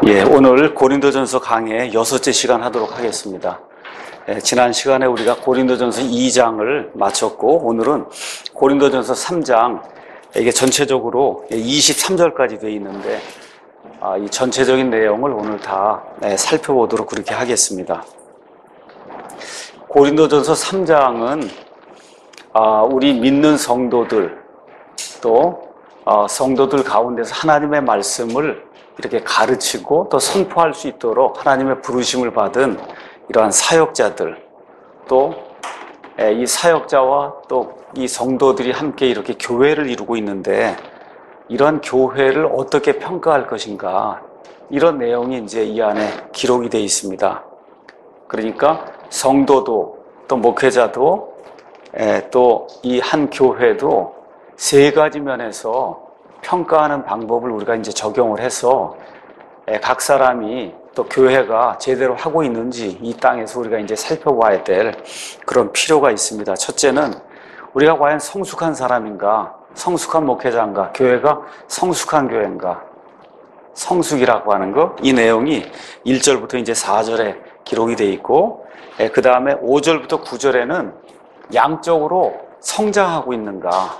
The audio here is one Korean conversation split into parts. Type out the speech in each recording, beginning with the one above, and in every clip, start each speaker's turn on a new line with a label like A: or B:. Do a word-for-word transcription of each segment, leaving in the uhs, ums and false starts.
A: 예, 오늘 고린도전서 강의 여섯째 시간 하도록 하겠습니다. 예, 지난 시간에 우리가 고린도전서 이 장을 마쳤고 오늘은 고린도전서 삼 장, 이게 전체적으로 이십삼 절까지 되어 있는데 아, 이 전체적인 내용을 오늘 다 네, 살펴보도록 그렇게 하겠습니다. 고린도전서 삼 장은 아, 우리 믿는 성도들 또 어, 성도들 가운데서 하나님의 말씀을 이렇게 가르치고 또 선포할 수 있도록 하나님의 부르심을 받은 이러한 사역자들, 또 이 사역자와 또 이 성도들이 함께 이렇게 교회를 이루고 있는데 이런 교회를 어떻게 평가할 것인가, 이런 내용이 이제 이 안에 기록이 되어 있습니다. 그러니까 성도도 또 목회자도 또 이 한 교회도 세 가지 면에서 평가하는 방법을 우리가 이제 적용을 해서 각 사람이 또 교회가 제대로 하고 있는지 이 땅에서 우리가 이제 살펴봐야 될 그런 필요가 있습니다. 첫째는 우리가 과연 성숙한 사람인가, 성숙한 목회자인가, 교회가 성숙한 교회인가, 성숙이라고 하는 거, 이 내용이 일 절부터 이제 사 절에 기록이 되어 있고, 그 다음에 오 절부터 구 절에는 양적으로 성장하고 있는가,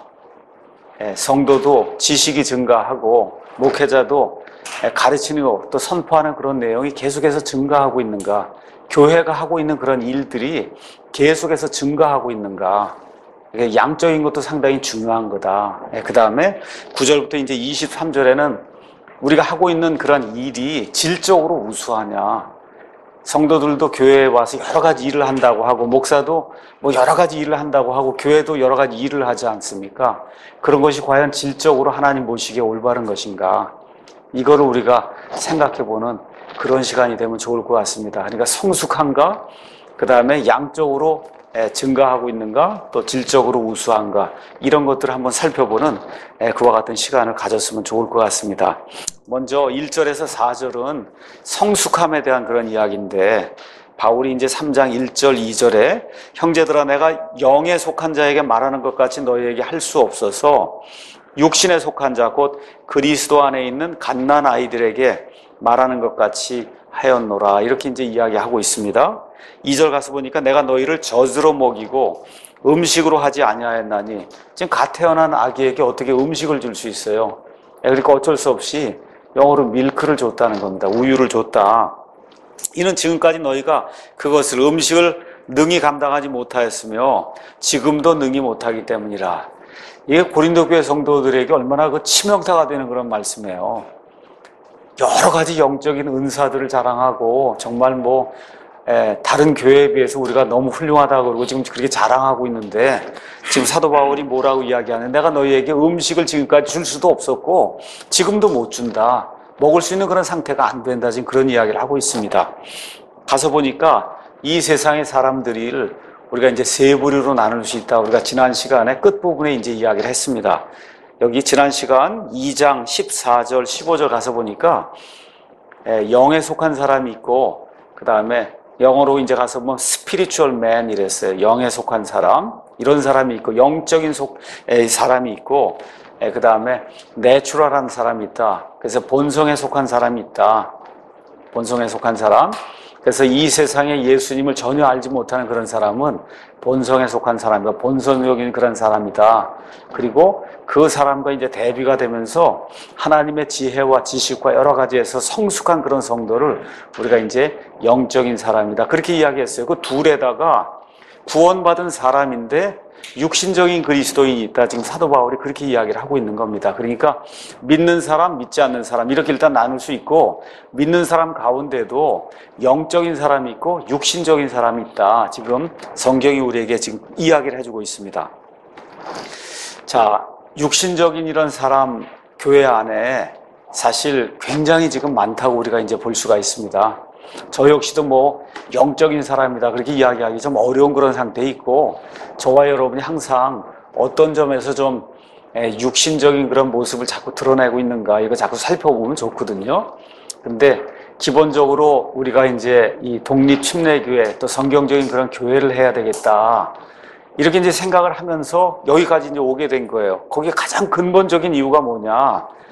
A: 성도도 지식이 증가하고 목회자도 가르치는 것, 또 선포하는 그런 내용이 계속해서 증가하고 있는가, 교회가 하고 있는 그런 일들이 계속해서 증가하고 있는가, 양적인 것도 상당히 중요한 거다. 그 다음에 구 절부터 이제 이십삼 절에는 우리가 하고 있는 그런 일이 질적으로 우수하냐, 성도들도 교회에 와서 여러 가지 일을 한다고 하고 목사도 뭐 여러 가지 일을 한다고 하고 교회도 여러 가지 일을 하지 않습니까? 그런 것이 과연 질적으로 하나님 보시기에 올바른 것인가, 이거를 우리가 생각해보는 그런 시간이 되면 좋을 것 같습니다. 그러니까 성숙한가, 그 다음에 양적으로 증가하고 있는가, 또 질적으로 우수한가, 이런 것들을 한번 살펴보는 그와 같은 시간을 가졌으면 좋을 것 같습니다. 먼저 일 절에서 사 절은 성숙함에 대한 그런 이야기인데, 바울이 이제 삼 장 일 절 이 절에 형제들아 내가 영에 속한 자에게 말하는 것 같이 너희에게 할 수 없어서 육신에 속한 자 곧 그리스도 안에 있는 갓난 아이들에게 말하는 것 같이 하였노라, 이렇게 이제 이야기하고 있습니다. 이 절 가서 보니까 내가 너희를 젖으로 먹이고 음식으로 하지 아니하였나니, 지금 갓 태어난 아기에게 어떻게 음식을 줄 수 있어요? 그러니까 어쩔 수 없이 영어로 밀크를 줬다는 겁니다. 우유를 줬다. 이는 지금까지 너희가 그것을, 음식을 능히 감당하지 못하였으며 지금도 능히 못하기 때문이라. 이게 고린도 교회 성도들에게 얼마나 그 치명타가 되는 그런 말씀이에요. 여러 가지 영적인 은사들을 자랑하고 정말 뭐 에, 다른 교회에 비해서 우리가 너무 훌륭하다고 그러고 지금 그렇게 자랑하고 있는데, 지금 사도 바울이 뭐라고 이야기하는, 내가 너희에게 음식을 지금까지 줄 수도 없었고 지금도 못 준다, 먹을 수 있는 그런 상태가 안 된다, 지금 그런 이야기를 하고 있습니다. 가서 보니까 이 세상의 사람들을 우리가 이제 세 부류로 나눌 수 있다, 우리가 지난 시간에 끝부분에 이제 이야기를 했습니다. 여기 지난 시간 이 장 십사 절 십오 절 가서 보니까 영에 속한 사람이 있고, 그 다음에 영어로 이제 가서 뭐 spiritual man 이랬어요. 영에 속한 사람, 이런 사람이 있고, 영적인 속 사람이 있고, 그 다음에 내추럴한 사람이 있다. 그래서 본성에 속한 사람이 있다. 본성에 속한 사람. 그래서 이 세상에 예수님을 전혀 알지 못하는 그런 사람은 본성에 속한 사람이다, 본성적인 그런 사람이다. 그리고 그 사람과 이제 대비가 되면서 하나님의 지혜와 지식과 여러 가지에서 성숙한 그런 성도를 우리가 이제 영적인 사람이다, 그렇게 이야기했어요. 그 둘에다가 구원받은 사람인데 육신적인 그리스도인이 있다, 지금 사도 바울이 그렇게 이야기를 하고 있는 겁니다. 그러니까 믿는 사람, 믿지 않는 사람, 이렇게 일단 나눌 수 있고, 믿는 사람 가운데도 영적인 사람이 있고 육신적인 사람이 있다, 지금 성경이 우리에게 지금 이야기를 해주고 있습니다. 자, 육신적인 이런 사람 교회 안에 사실 굉장히 지금 많다고 우리가 이제 볼 수가 있습니다. 저 역시도 뭐 영적인 사람이다 그렇게 이야기하기 좀 어려운 그런 상태에 있고, 저와 여러분이 항상 어떤 점에서 좀 육신적인 그런 모습을 자꾸 드러내고 있는가, 이거 자꾸 살펴보면 좋거든요. 근데 기본적으로 우리가 이제 이 독립 침례교회, 또 성경적인 그런 교회를 해야 되겠다, 이렇게 이제 생각을 하면서 여기까지 이제 오게 된 거예요. 거기에 가장 근본적인 이유가 뭐냐,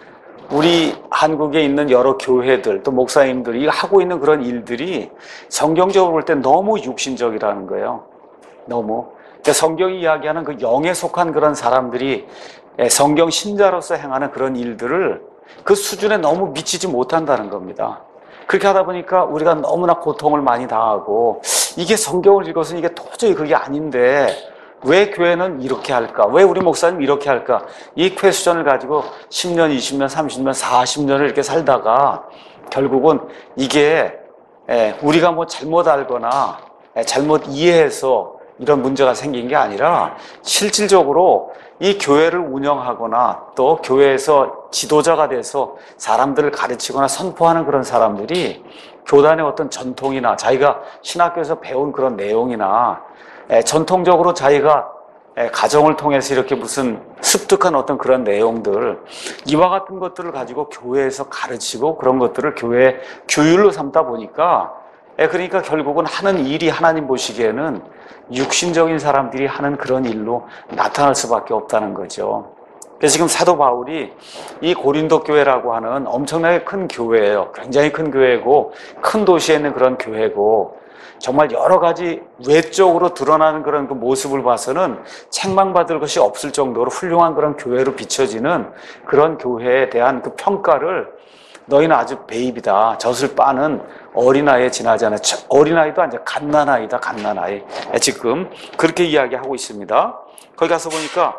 A: 우리 한국에 있는 여러 교회들 또 목사님들이 하고 있는 그런 일들이 성경적으로 볼 때 너무 육신적이라는 거예요. 너무. 그러니까 성경이 이야기하는 그 영에 속한 그런 사람들이 성경 신자로서 행하는 그런 일들을 그 수준에 너무 미치지 못한다는 겁니다. 그렇게 하다 보니까 우리가 너무나 고통을 많이 당하고, 이게 성경을 읽어서 이게 도저히 그게 아닌데 왜 교회는 이렇게 할까? 왜 우리 목사님 이렇게 할까? 이 퀘스천을 가지고 십 년, 이십 년, 삼십 년, 사십 년을 이렇게 살다가 결국은 이게 우리가 뭐 잘못 알거나 잘못 이해해서 이런 문제가 생긴 게 아니라 실질적으로 이 교회를 운영하거나 또 교회에서 지도자가 돼서 사람들을 가르치거나 선포하는 그런 사람들이 교단의 어떤 전통이나 자기가 신학교에서 배운 그런 내용이나 전통적으로 자기가 가정을 통해서 이렇게 무슨 습득한 어떤 그런 내용들, 이와 같은 것들을 가지고 교회에서 가르치고 그런 것들을 교회의 규율로 삼다 보니까, 그러니까 결국은 하는 일이 하나님 보시기에는 육신적인 사람들이 하는 그런 일로 나타날 수밖에 없다는 거죠. 그래서 지금 사도 바울이 이 고린도 교회라고 하는 엄청나게 큰 교회예요. 굉장히 큰 교회고 큰 도시에 있는 그런 교회고, 정말 여러 가지 외적으로 드러나는 그런 그 모습을 봐서는 책망받을 것이 없을 정도로 훌륭한 그런 교회로 비춰지는 그런 교회에 대한 그 평가를, 너희는 아주 베이비다, 젖을 빠는 어린아이에 지나지 않아. 어린아이도 아니라 갓난아이다, 갓난아이. 지금 그렇게 이야기하고 있습니다. 거기 가서 보니까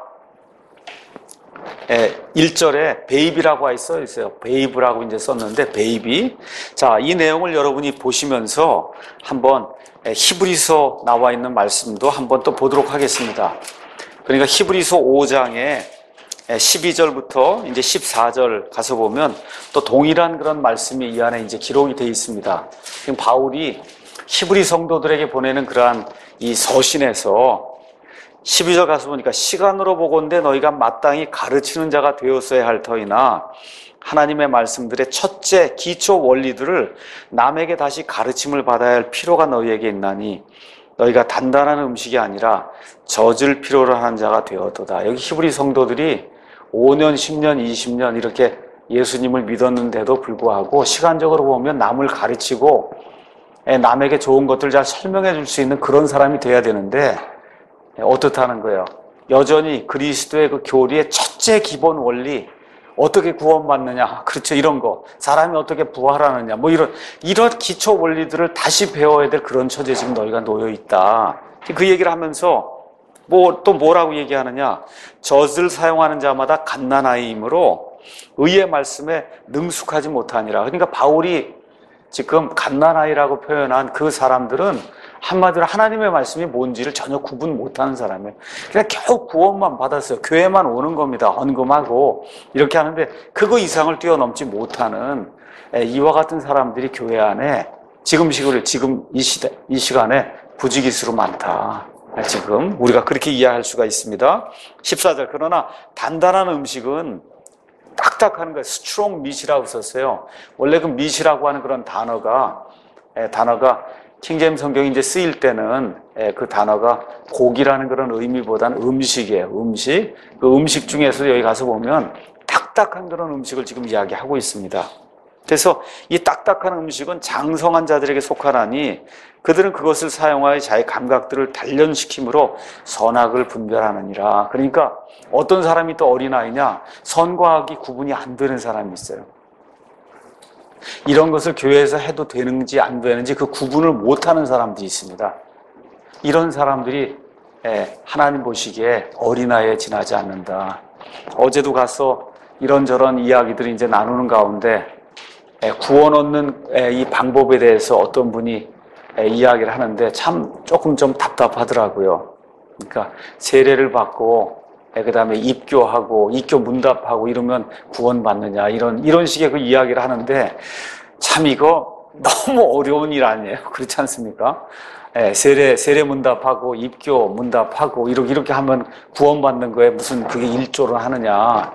A: 일 절에 베이비라고 써 있어요. 베이브라고 이제 썼는데 베이비. 자, 이 내용을 여러분이 보시면서 한번 히브리서 나와 있는 말씀도 한번 또 보도록 하겠습니다. 그러니까 히브리서 오 장에 십이 절부터 이제 십사 절 가서 보면 또 동일한 그런 말씀이 이 안에 이제 기록이 되어 있습니다. 지금 바울이 히브리 성도들에게 보내는 그러한 이 서신에서 십이 절 가서 보니까 시간으로 보건대 너희가 마땅히 가르치는 자가 되었어야 할 터이나 하나님의 말씀들의 첫째 기초 원리들을 남에게 다시 가르침을 받아야 할 필요가 너희에게 있나니 너희가 단단한 음식이 아니라 젖을 필요로 하는 자가 되었도다. 여기 히브리 성도들이 오 년, 십 년, 이십 년 이렇게 예수님을 믿었는데도 불구하고 시간적으로 보면 남을 가르치고 남에게 좋은 것들 잘 설명해 줄 수 있는 그런 사람이 돼야 되는데 어떻다는 거예요? 여전히 그리스도의 그 교리의 첫째 기본 원리, 어떻게 구원받느냐, 그렇죠, 이런 거, 사람이 어떻게 부활하느냐, 뭐 이런 이런 기초 원리들을 다시 배워야 될 그런 처지에 지금 너희가 놓여 있다. 그 얘기를 하면서 뭐 또 뭐라고 얘기하느냐? 젖을 사용하는 자마다 갓난아이이므로 의의 말씀에 능숙하지 못하니라. 그러니까 바울이 지금 갓난아이라고 표현한 그 사람들은 한마디로 하나님의 말씀이 뭔지를 전혀 구분 못하는 사람이에요. 그냥 겨우 구원만 받았어요. 교회만 오는 겁니다. 헌금하고 이렇게 하는데 그거 이상을 뛰어넘지 못하는 이와 같은 사람들이 교회 안에 지금 시골 지금 이 시대 이 시간에 부지기수로 많다. 지금 우리가 그렇게 이해할 수가 있습니다. 십사 절 그러나 단단한 음식은 딱딱한 거예요. 스트롱 미시라고 썼어요. 원래 그 미시라고 하는 그런 단어가 단어가 킹제임스 성경이 이제 쓰일 때는 그 단어가 고기라는 그런 의미보다는 음식이에요. 음식. 그 음식 중에서 여기 가서 보면 딱딱한 그런 음식을 지금 이야기하고 있습니다. 그래서 이 딱딱한 음식은 장성한 자들에게 속하나니 그들은 그것을 사용하여 자기 감각들을 단련시킴으로 선악을 분별하느니라. 그러니까 어떤 사람이 또 어린아이냐? 선과 악이 구분이 안 되는 사람이 있어요. 이런 것을 교회에서 해도 되는지 안 되는지 그 구분을 못하는 사람들이 있습니다. 이런 사람들이 하나님 보시기에 어린아이에 지나지 않는다. 어제도 가서 이런저런 이야기들을 이제 나누는 가운데 구원 얻는 이 방법에 대해서 어떤 분이 이야기를 하는데 참 조금 좀 답답하더라고요. 그러니까 세례를 받고 그 다음에 입교하고 입교 문답하고 이러면 구원받느냐 이런 이런 식의 그 이야기를 하는데 참 이거 너무 어려운 일 아니에요? 그렇지 않습니까? 예, 세례 세례 문답하고 입교 문답하고 이렇게 이렇게 하면 구원받는 거에 무슨 그게 일조를 하느냐?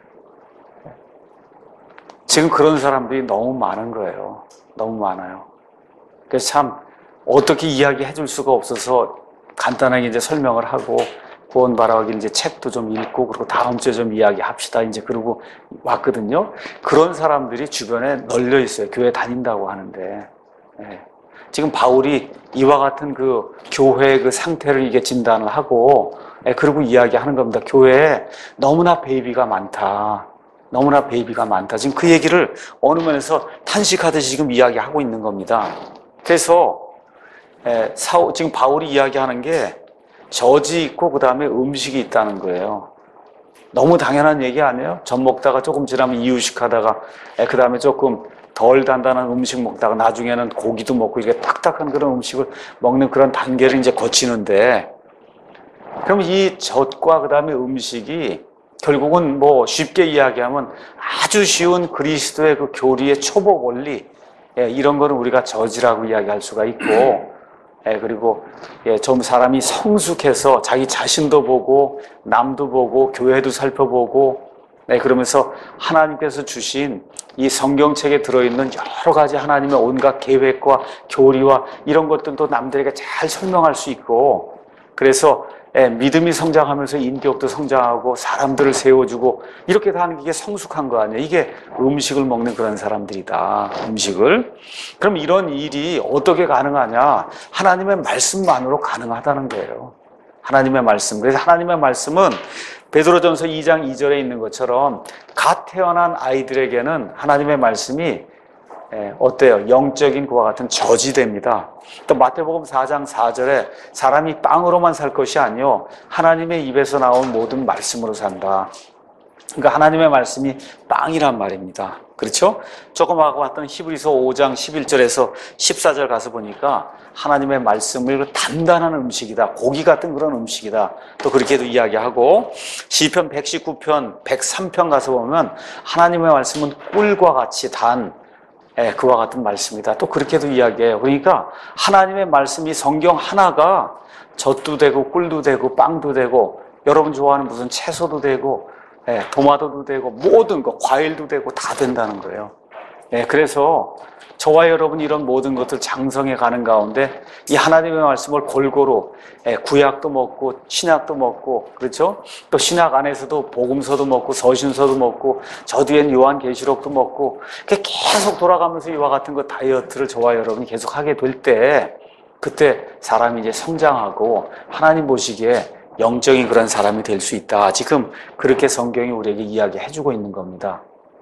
A: 지금 그런 사람들이 너무 많은 거예요. 너무 많아요. 그래서 참 어떻게 이야기해 줄 수가 없어서 간단하게 이제 설명을 하고 구원 바라기 이제 책도 좀 읽고 그리고 다음 주에 좀 이야기합시다 이제 그러고 왔거든요. 그런 사람들이 주변에 널려 있어요. 교회 다닌다고 하는데 예. 지금 바울이 이와 같은 그 교회의 그 상태를 이게 진단을 하고 예, 그리고 이야기하는 겁니다. 교회에 너무나 베이비가 많다. 너무나 베이비가 많다. 지금 그 얘기를 어느 면에서 탄식하듯이 지금 이야기하고 있는 겁니다. 그래서 예, 사오, 지금 바울이 이야기하는 게 젖이 있고 그 다음에 음식이 있다는 거예요. 너무 당연한 얘기 아니에요? 젖 먹다가 조금 지나면 이유식하다가 예, 그 다음에 조금 덜 단단한 음식 먹다가 나중에는 고기도 먹고 이렇게 딱딱한 그런 음식을 먹는 그런 단계를 이제 거치는데 그럼 이 젖과 그 다음에 음식이 결국은 뭐 쉽게 이야기하면 아주 쉬운 그리스도의 그 교리의 초보 원리 예, 이런 거는 우리가 젖이라고 이야기할 수가 있고 예, 그리고 예, 좀 사람이 성숙해서 자기 자신도 보고 남도 보고 교회도 살펴보고 네, 그러면서 하나님께서 주신 이 성경책에 들어있는 여러 가지 하나님의 온갖 계획과 교리와 이런 것들도 남들에게 잘 설명할 수 있고 그래서 예, 믿음이 성장하면서 인격도 성장하고 사람들을 세워주고 이렇게 다 하는 게 성숙한 거 아니에요. 이게 음식을 먹는 그런 사람들이다. 음식을. 그럼 이런 일이 어떻게 가능하냐? 하나님의 말씀만으로 가능하다는 거예요. 하나님의 말씀. 그래서 하나님의 말씀은 베드로전서 이 장 이 절에 있는 것처럼 갓 태어난 아이들에게는 하나님의 말씀이 예, 어때요? 영적인 그와 같은 젖이 됩니다. 또 마태복음 사 장 사 절에 사람이 빵으로만 살 것이 아니요 하나님의 입에서 나온 모든 말씀으로 산다. 그러니까 하나님의 말씀이 빵이란 말입니다. 그렇죠? 조금 하고 왔던 히브리서 오 장 십일 절에서 십사 절 가서 보니까 하나님의 말씀을 단단한 음식이다. 고기 같은 그런 음식이다. 또 그렇게도 이야기하고 시편 백십구 편, 백삼 편 가서 보면 하나님의 말씀은 꿀과 같이 단 예, 그와 같은 말씀이다. 또 그렇게도 이야기해요. 그러니까 하나님의 말씀이 성경 하나가 젖도 되고 꿀도 되고 빵도 되고 여러분 좋아하는 무슨 채소도 되고 예, 토마토도 되고 모든 거 과일도 되고 다 된다는 거예요. 예, 그래서 저와 여러분 이런 모든 것들 장성해 가는 가운데 이 하나님의 말씀을 골고루 예, 구약도 먹고 신약도 먹고 그렇죠? 또 신약 안에서도 복음서도 먹고 서신서도 먹고 저 뒤엔 요한계시록도 먹고 계속 돌아가면서 이와 같은 거 다이어트를 저와 여러분이 계속 하게 될 때 그때 사람이 이제 성장하고 하나님 보시기에 영적인 그런 사람이 될 수 있다. 지금 그렇게 성경이 우리에게 이야기해주고 있는 겁니다.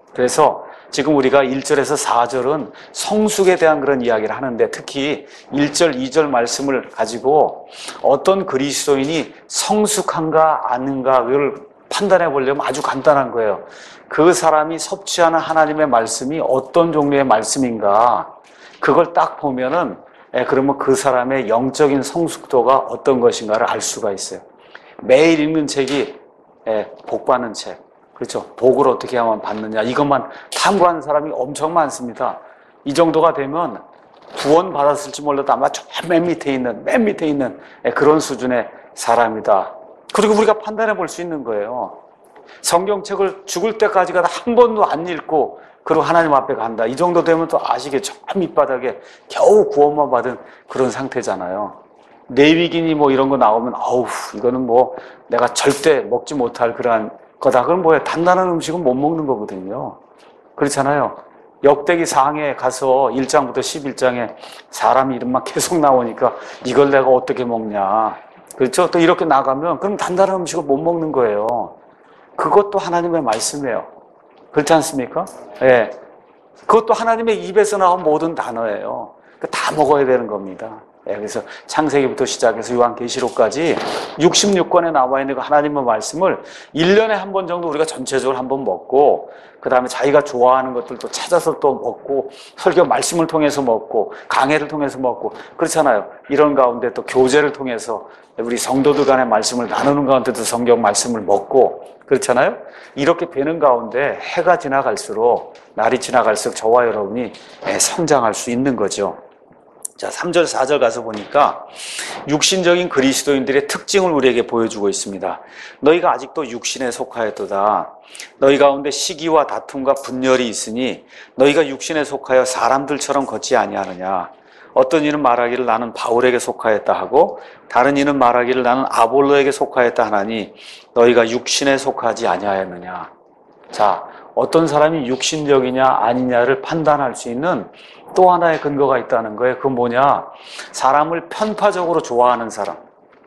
A: 그래서 지금 우리가 일 절에서 사 절은 성숙에 대한 그런 이야기를 하는데 특히 일 절, 이 절 말씀을 가지고 어떤 그리스도인이 성숙한가 아닌가를 판단해 보려면 아주 간단한 거예요. 그 사람이 섭취하는 하나님의 말씀이 어떤 종류의 말씀인가 그걸 딱 보면은 예, 그러면 그 사람의 영적인 성숙도가 어떤 것인가를 알 수가 있어요. 매일 읽는 책이 예, 복 받는 책. 그렇죠. 복을 어떻게 하면 받느냐. 이것만 탐구하는 사람이 엄청 많습니다. 이 정도가 되면 구원 받았을지 몰라도 아마 저 맨 밑에 있는, 맨 밑에 있는 예, 그런 수준의 사람이다. 그리고 우리가 판단해 볼 수 있는 거예요. 성경책을 죽을 때까지가 한 번도 안 읽고 그리고 하나님 앞에 간다. 이 정도 되면 또 아시겠죠. 저 밑바닥에 겨우 구원만 받은 그런 상태잖아요. 레위기니 뭐 이런 거 나오면 아우 이거는 뭐 내가 절대 먹지 못할 그러한 거다. 그럼 뭐야 단단한 음식은 못 먹는 거거든요. 그렇잖아요. 역대기 상에 가서 일 장부터 십일 장에 사람 이름만 계속 나오니까 이걸 내가 어떻게 먹냐. 그렇죠. 또 이렇게 나가면 그럼 단단한 음식을 못 먹는 거예요. 그것도 하나님의 말씀이에요. 그렇지 않습니까? 예. 네. 그것도 하나님의 입에서 나온 모든 단어예요. 다 먹어야 되는 겁니다. 예, 그래서 창세기부터 시작해서 요한계시록까지 육십육 권에 나와 있는 그 하나님의 말씀을 일 년에 한 번 정도 우리가 전체적으로 한 번 먹고 그 다음에 자기가 좋아하는 것들도 찾아서 또 먹고 설교 말씀을 통해서 먹고 강해를 통해서 먹고 그렇잖아요. 이런 가운데 또 교제를 통해서 우리 성도들 간의 말씀을 나누는 가운데도 성경 말씀을 먹고 그렇잖아요. 이렇게 되는 가운데 해가 지나갈수록 날이 지나갈수록 저와 여러분이 성장할 수 있는 거죠. 자, 삼 절, 사 절 가서 보니까 육신적인 그리스도인들의 특징을 우리에게 보여주고 있습니다. 너희가 아직도 육신에 속하였도다. 너희 가운데 시기와 다툼과 분열이 있으니 너희가 육신에 속하여 사람들처럼 걷지 아니하느냐. 어떤 이는 말하기를 나는 바울에게 속하였다 하고 다른 이는 말하기를 나는 아볼로에게 속하였다 하나니 너희가 육신에 속하지 아니하였느냐. 자, 어떤 사람이 육신적이냐 아니냐를 판단할 수 있는 또 하나의 근거가 있다는 거예요. 그건 뭐냐? 사람을 편파적으로 좋아하는 사람.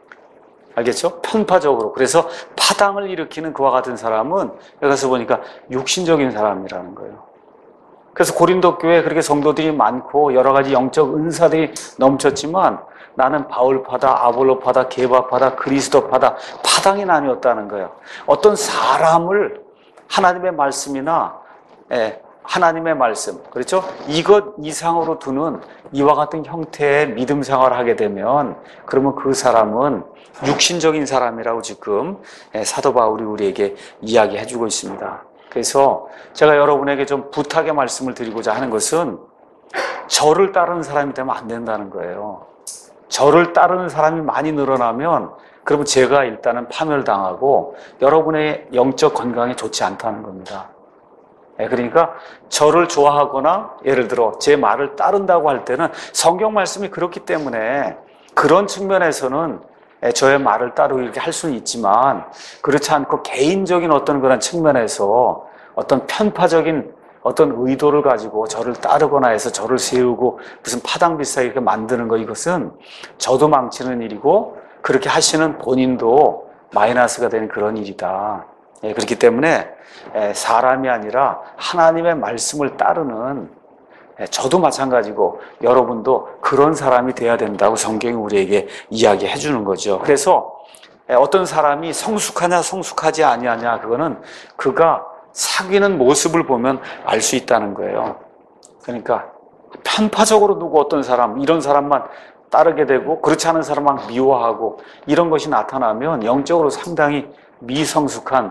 A: 알겠죠? 편파적으로. 그래서 파당을 일으키는 그와 같은 사람은 여기서 보니까 육신적인 사람이라는 거예요. 그래서 고린도 교회에 그렇게 성도들이 많고 여러 가지 영적 은사들이 넘쳤지만 나는 바울파다, 아볼로파다, 게바파다, 그리스도파다 파당이 나뉘었다는 거예요. 어떤 사람을 하나님의 말씀이나 예, 하나님의 말씀, 그렇죠? 이것 이상으로 두는 이와 같은 형태의 믿음 생활을 하게 되면 그러면 그 사람은 육신적인 사람이라고 지금 사도 바울이 우리에게 이야기해 주고 있습니다. 그래서 제가 여러분에게 좀 부탁의 말씀을 드리고자 하는 것은 저를 따르는 사람이 되면 안 된다는 거예요. 저를 따르는 사람이 많이 늘어나면 그러면 제가 일단은 파멸당하고 여러분의 영적 건강에 좋지 않다는 겁니다. 그러니까 저를 좋아하거나 예를 들어 제 말을 따른다고 할 때는 성경 말씀이 그렇기 때문에 그런 측면에서는 저의 말을 따르고 이렇게 할 수는 있지만 그렇지 않고 개인적인 어떤 그런 측면에서 어떤 편파적인 어떤 의도를 가지고 저를 따르거나 해서 저를 세우고 무슨 파당 비슷하게 이렇게 만드는 거 이것은 저도 망치는 일이고 그렇게 하시는 본인도 마이너스가 되는 그런 일이다. 예, 그렇기 때문에 사람이 아니라 하나님의 말씀을 따르는 저도 마찬가지고 여러분도 그런 사람이 돼야 된다고 성경이 우리에게 이야기해 주는 거죠. 그래서 어떤 사람이 성숙하냐 성숙하지 아니하냐 그거는 그가 사귀는 모습을 보면 알 수 있다는 거예요. 그러니까 편파적으로 누구 어떤 사람 이런 사람만 따르게 되고 그렇지 않은 사람만 미워하고 이런 것이 나타나면 영적으로 상당히 미성숙한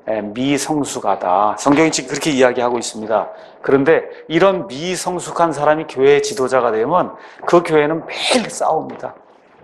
A: 미성숙하다. 성경이 지금 그렇게 이야기하고 있습니다. 그런데 이런 미성숙한 사람이 교회의 지도자가 되면 그 교회는 매일 싸웁니다.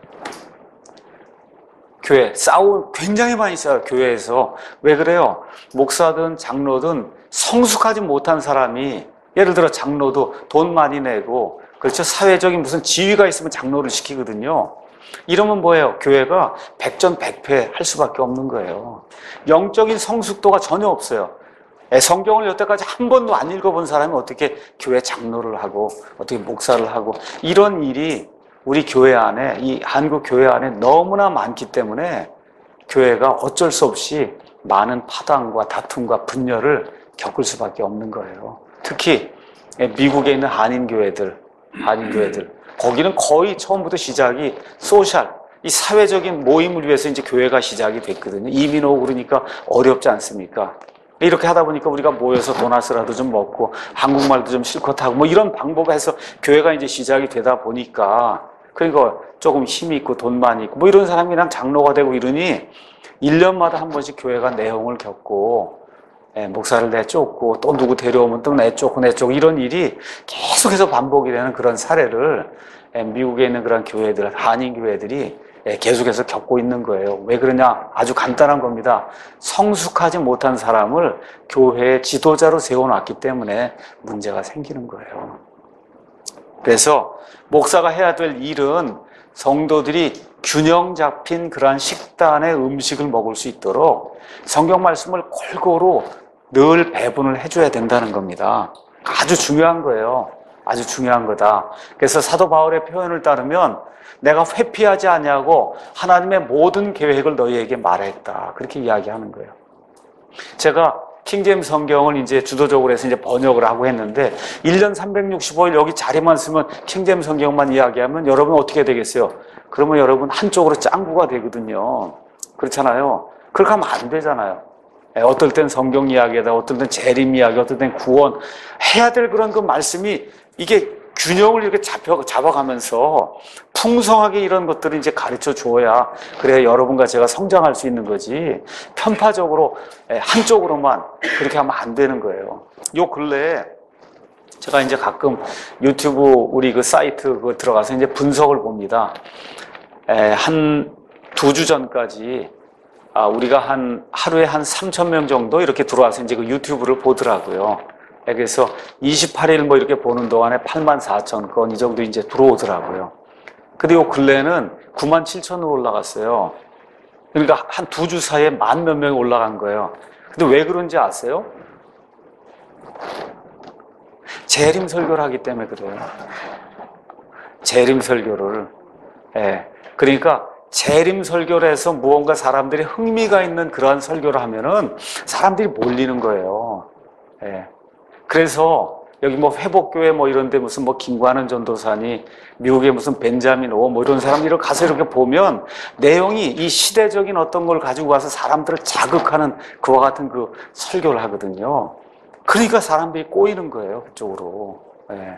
A: 교회 싸우 굉장히 많이 싸워요. 교회에서. 왜 그래요? 목사든 장로든 성숙하지 못한 사람이 예를 들어 장로도 돈 많이 내고 그렇죠? 사회적인 무슨 지위가 있으면 장로를 시키거든요. 이러면 뭐예요? 교회가 백전백패 할 수밖에 없는 거예요. 영적인 성숙도가 전혀 없어요. 성경을 여태까지 한 번도 안 읽어본 사람이 어떻게 교회 장로를 하고 어떻게 목사를 하고 이런 일이 우리 교회 안에 이 한국 교회 안에 너무나 많기 때문에 교회가 어쩔 수 없이 많은 파당과 다툼과 분열을 겪을 수밖에 없는 거예요. 특히 미국에 있는 한인 교회들, 한인 교회들 거기는 거의 처음부터 시작이 소셜, 이 사회적인 모임을 위해서 이제 교회가 시작이 됐거든요. 이민 오고 그러니까 어렵지 않습니까? 이렇게 하다 보니까 우리가 모여서 도나스라도 좀 먹고 한국말도 좀 실컷 하고 뭐 이런 방법을 해서 교회가 이제 시작이 되다 보니까 그러니까 조금 힘이 있고 돈 많이 있고 뭐 이런 사람이 그냥 장로가 되고 이러니 일 년마다 한 번씩 교회가 내홍을 겪고 예, 목사를 내쫓고 또 누구 데려오면 또 내쫓고 내쫓고 이런 일이 계속해서 반복이 되는 그런 사례를 예, 미국에 있는 그런 교회들, 한인 교회들이 예, 계속해서 겪고 있는 거예요. 왜 그러냐? 아주 간단한 겁니다. 성숙하지 못한 사람을 교회의 지도자로 세워놨기 때문에 문제가 생기는 거예요. 그래서 목사가 해야 될 일은 성도들이 균형 잡힌 그러한 식단의 음식을 먹을 수 있도록 성경 말씀을 골고루 늘 배분을 해줘야 된다는 겁니다. 아주 중요한 거예요. 아주 중요한 거다. 그래서 사도 바울의 표현을 따르면 내가 회피하지 아니하고 하나님의 모든 계획을 너희에게 말했다. 그렇게 이야기하는 거예요. 제가 킹제임스 성경을 이제 주도적으로 해서 이제 번역을 하고 했는데 일 년 삼백육십오 일 여기 자리만 쓰면 킹제임스 성경만 이야기하면 여러분 어떻게 되겠어요? 그러면 여러분 한쪽으로 짱구가 되거든요. 그렇잖아요. 그렇게 하면 안 되잖아요. 어떨 땐 성경 이야기다, 어떨 땐 재림 이야기, 어떨 땐 구원 해야 될 그런 그 말씀이 이게 균형을 이렇게 잡혀, 잡아가면서 풍성하게 이런 것들을 이제 가르쳐 줘야 그래야 여러분과 제가 성장할 수 있는 거지 편파적으로 한쪽으로만 그렇게 하면 안 되는 거예요. 요 근래에 제가 이제 가끔 유튜브 우리 그 사이트 그거 들어가서 이제 분석을 봅니다. 한 두 주 전까지 아, 우리가 한 하루에 한 삼천 명 정도 이렇게 들어와서 이제 그 유튜브를 보더라고요. 그래서 이십팔 일 뭐 이렇게 보는 동안에 팔만 사천 건 이 정도 이제 들어오더라고요. 근데 요 근래는 구만 칠천으로 올라갔어요. 그러니까 한 두 주 사이에 만 몇 명이 올라간 거예요. 근데 왜 그런지 아세요? 재림 설교를 하기 때문에 그래요. 재림 설교를. 예. 그러니까 재림 설교를 해서 무언가 사람들이 흥미가 있는 그러한 설교를 하면은 사람들이 몰리는 거예요. 예. 그래서 여기 뭐 회복교회 뭐 이런데 무슨 뭐 김관은 전도사니 미국에 무슨 벤자민 오 뭐 이런 사람들이 가서 이렇게 보면 내용이 이 시대적인 어떤 걸 가지고 와서 사람들을 자극하는 그와 같은 그 설교를 하거든요. 그러니까 사람들이 꼬이는 거예요, 그쪽으로. 예.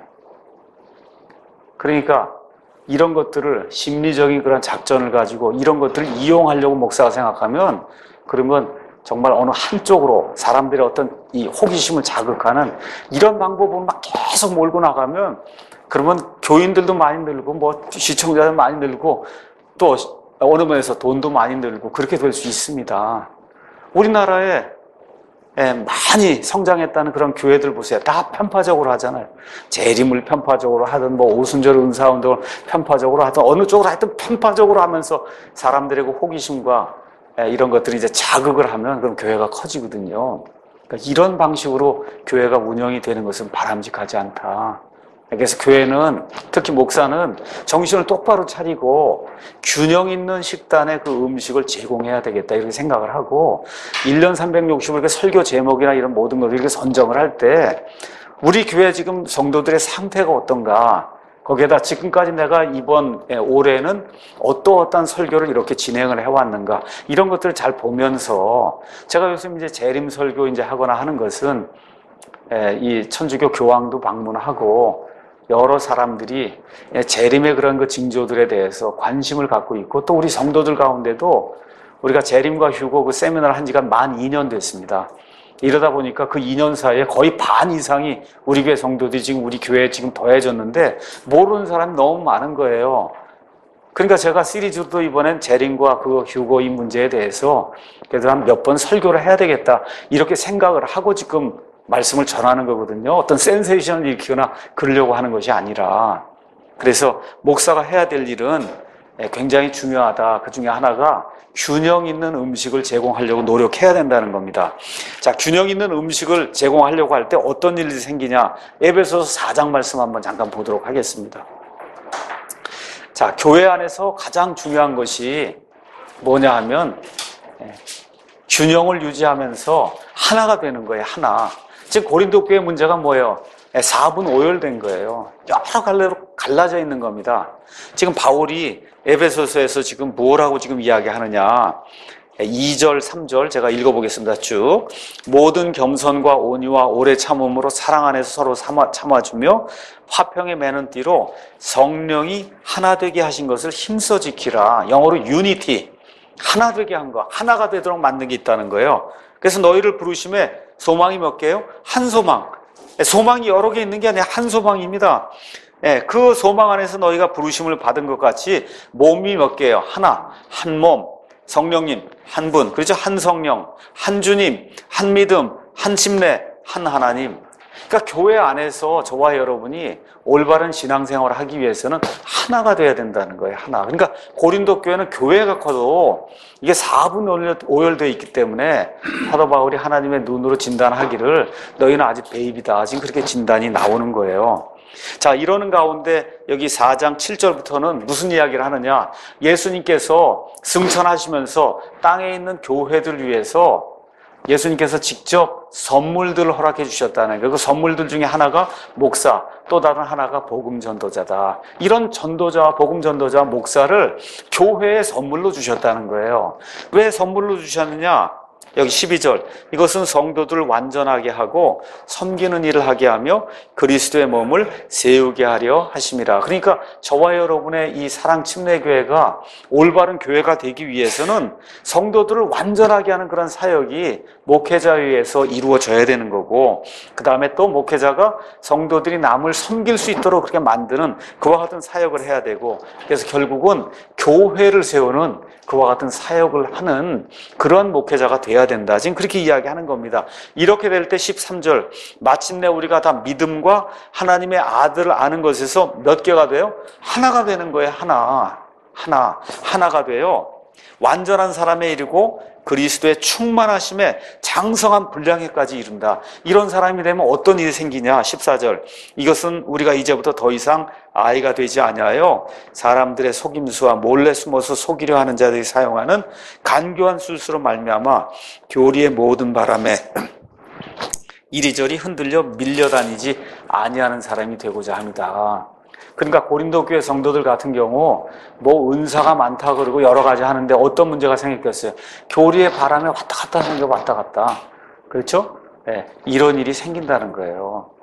A: 그러니까 이런 것들을 심리적인 그런 작전을 가지고 이런 것들을 이용하려고 목사가 생각하면 그러면 정말 어느 한쪽으로 사람들의 어떤 이 호기심을 자극하는 이런 방법으로 막 계속 몰고 나가면 그러면 교인들도 많이 늘고 뭐 시청자도 많이 늘고 또 어느 면에서 돈도 많이 늘고 그렇게 될 수 있습니다. 우리나라에 많이 성장했다는 그런 교회들 보세요. 다 편파적으로 하잖아요. 재림을 편파적으로 하든 뭐 오순절 은사운동을 편파적으로 하든 어느 쪽으로 하여튼 편파적으로 하면서 사람들의 그 호기심과 이런 것들이 이제 자극을 하면 그럼 교회가 커지거든요. 그러니까 이런 방식으로 교회가 운영이 되는 것은 바람직하지 않다. 그래서 교회는 특히 목사는 정신을 똑바로 차리고 균형 있는 식단의 그 음식을 제공해야 되겠다 이렇게 생각을 하고 일 년 삼백육십 일 이렇게 설교 제목이나 이런 모든 것을 이렇게 선정을 할 때 우리 교회 지금 성도들의 상태가 어떤가 거기에다 지금까지 내가 이번 올해는 어떠어떤 설교를 이렇게 진행을 해왔는가 이런 것들을 잘 보면서 제가 요즘 이제 재림 설교 이제 하거나 하는 것은 이 천주교 교황도 방문하고 여러 사람들이 재림의 그런 그 징조들에 대해서 관심을 갖고 있고 또 우리 성도들 가운데도 우리가 재림과 휴거 그 세미나를 한 지가 만 이 년 됐습니다. 이러다 보니까 그 이 년 사이에 거의 반 이상이 우리 교회 성도들이 지금 우리 교회에 지금 더해졌는데 모르는 사람이 너무 많은 거예요. 그러니까 제가 시리즈도 이번엔 재림과 그 휴거 이 문제에 대해서 그래도 한 몇 번 설교를 해야 되겠다 이렇게 생각을 하고 지금 말씀을 전하는 거거든요. 어떤 센세이션을 일으키거나 그러려고 하는 것이 아니라 그래서 목사가 해야 될 일은 굉장히 중요하다. 그 중에 하나가 균형 있는 음식을 제공하려고 노력해야 된다는 겁니다. 자, 균형 있는 음식을 제공하려고 할 때 어떤 일이 생기냐? 에베소서 사 장 말씀 한번 잠깐 보도록 하겠습니다. 자, 교회 안에서 가장 중요한 것이 뭐냐 하면 균형을 유지하면서 하나가 되는 거예요. 하나. 지금 고린도 교회 문제가 뭐예요? 사분 오열된 거예요. 여러 갈래로 갈라져 있는 겁니다. 지금 바울이 에베소서에서 지금 뭐라고 지금 이야기하느냐? 이 절, 삼 절 제가 읽어보겠습니다. 쭉. 모든 겸손과 온유와 오래 참음으로 사랑 안에서 서로 참아, 참아주며 화평에 매는 띠로 성령이 하나 되게 하신 것을 힘써 지키라. 영어로 unity. 하나 되게 한 거. 하나가 되도록 만든 게 있다는 거예요. 그래서 너희를 부르심에 소망이 몇 개예요? 한 소망. 소망이 여러 개 있는 게 아니라 한 소망입니다. 그 소망 안에서 너희가 부르심을 받은 것 같이 몸이 몇 개예요? 하나. 한 몸. 성령님 한 분. 그렇죠? 한 성령. 한 주님. 한 믿음. 한 침례. 한 하나님. 그러니까 교회 안에서 저와 여러분이 올바른 신앙생활을 하기 위해서는 하나가 돼야 된다는 거예요. 하나. 그러니까 고린도 교회는 교회가 커도 이게 사분 오열되어 있기 때문에 사도 바울이 하나님의 눈으로 진단하기를 너희는 아직 베이비다. 지금 그렇게 진단이 나오는 거예요. 자, 이러는 가운데 여기 사 장 칠 절부터는 무슨 이야기를 하느냐? 예수님께서 승천하시면서 땅에 있는 교회들 위해서 예수님께서 직접 선물들을 허락해 주셨다는 거예요. 그 선물들 중에 하나가 목사, 또 다른 하나가 복음 전도자다. 이런 전도자와 복음 전도자와 목사를 교회에 선물로 주셨다는 거예요. 왜 선물로 주셨느냐? 여기 십이 절. 이것은 성도들을 완전하게 하고 섬기는 일을 하게 하며 그리스도의 몸을 세우게 하려 하심이라. 그러니까 저와 여러분의 이 사랑 침례교회가 올바른 교회가 되기 위해서는 성도들을 완전하게 하는 그런 사역이 목회자에 의해서 이루어져야 되는 거고, 그 다음에 또 목회자가 성도들이 남을 섬길 수 있도록 그렇게 만드는 그와 같은 사역을 해야 되고, 그래서 결국은 교회를 세우는 그와 같은 사역을 하는 그런 목회자가 되어야 되어야 된다. 지금 그렇게 이야기하는 겁니다. 이렇게 될 때 십삼 절 마침내 우리가 다 믿음과 하나님의 아들을 아는 것에서 몇 개가 돼요? 하나가 되는 거예요. 하나. 하나. 하나가 돼요. 완전한 사람에 이르고 그리스도의 충만하심에 장성한 분량에까지 이른다. 이런 사람이 되면 어떤 일이 생기냐? 십사 절 이것은 우리가 이제부터 더 이상 아이가 되지 아니하여 사람들의 속임수와 몰래 숨어서 속이려 하는 자들이 사용하는 간교한 술수로 말미암아 교리의 모든 바람에 이리저리 흔들려 밀려다니지 아니하는 사람이 되고자 합니다. 그러니까 고린도 교회 성도들 같은 경우 뭐 은사가 많다 그러고 여러 가지 하는데 어떤 문제가 생겼겠어요? 교리의 바람에 왔다 갔다 하는 게 왔다 갔다. 그렇죠? 네, 이런 일이 생긴다는 거예요.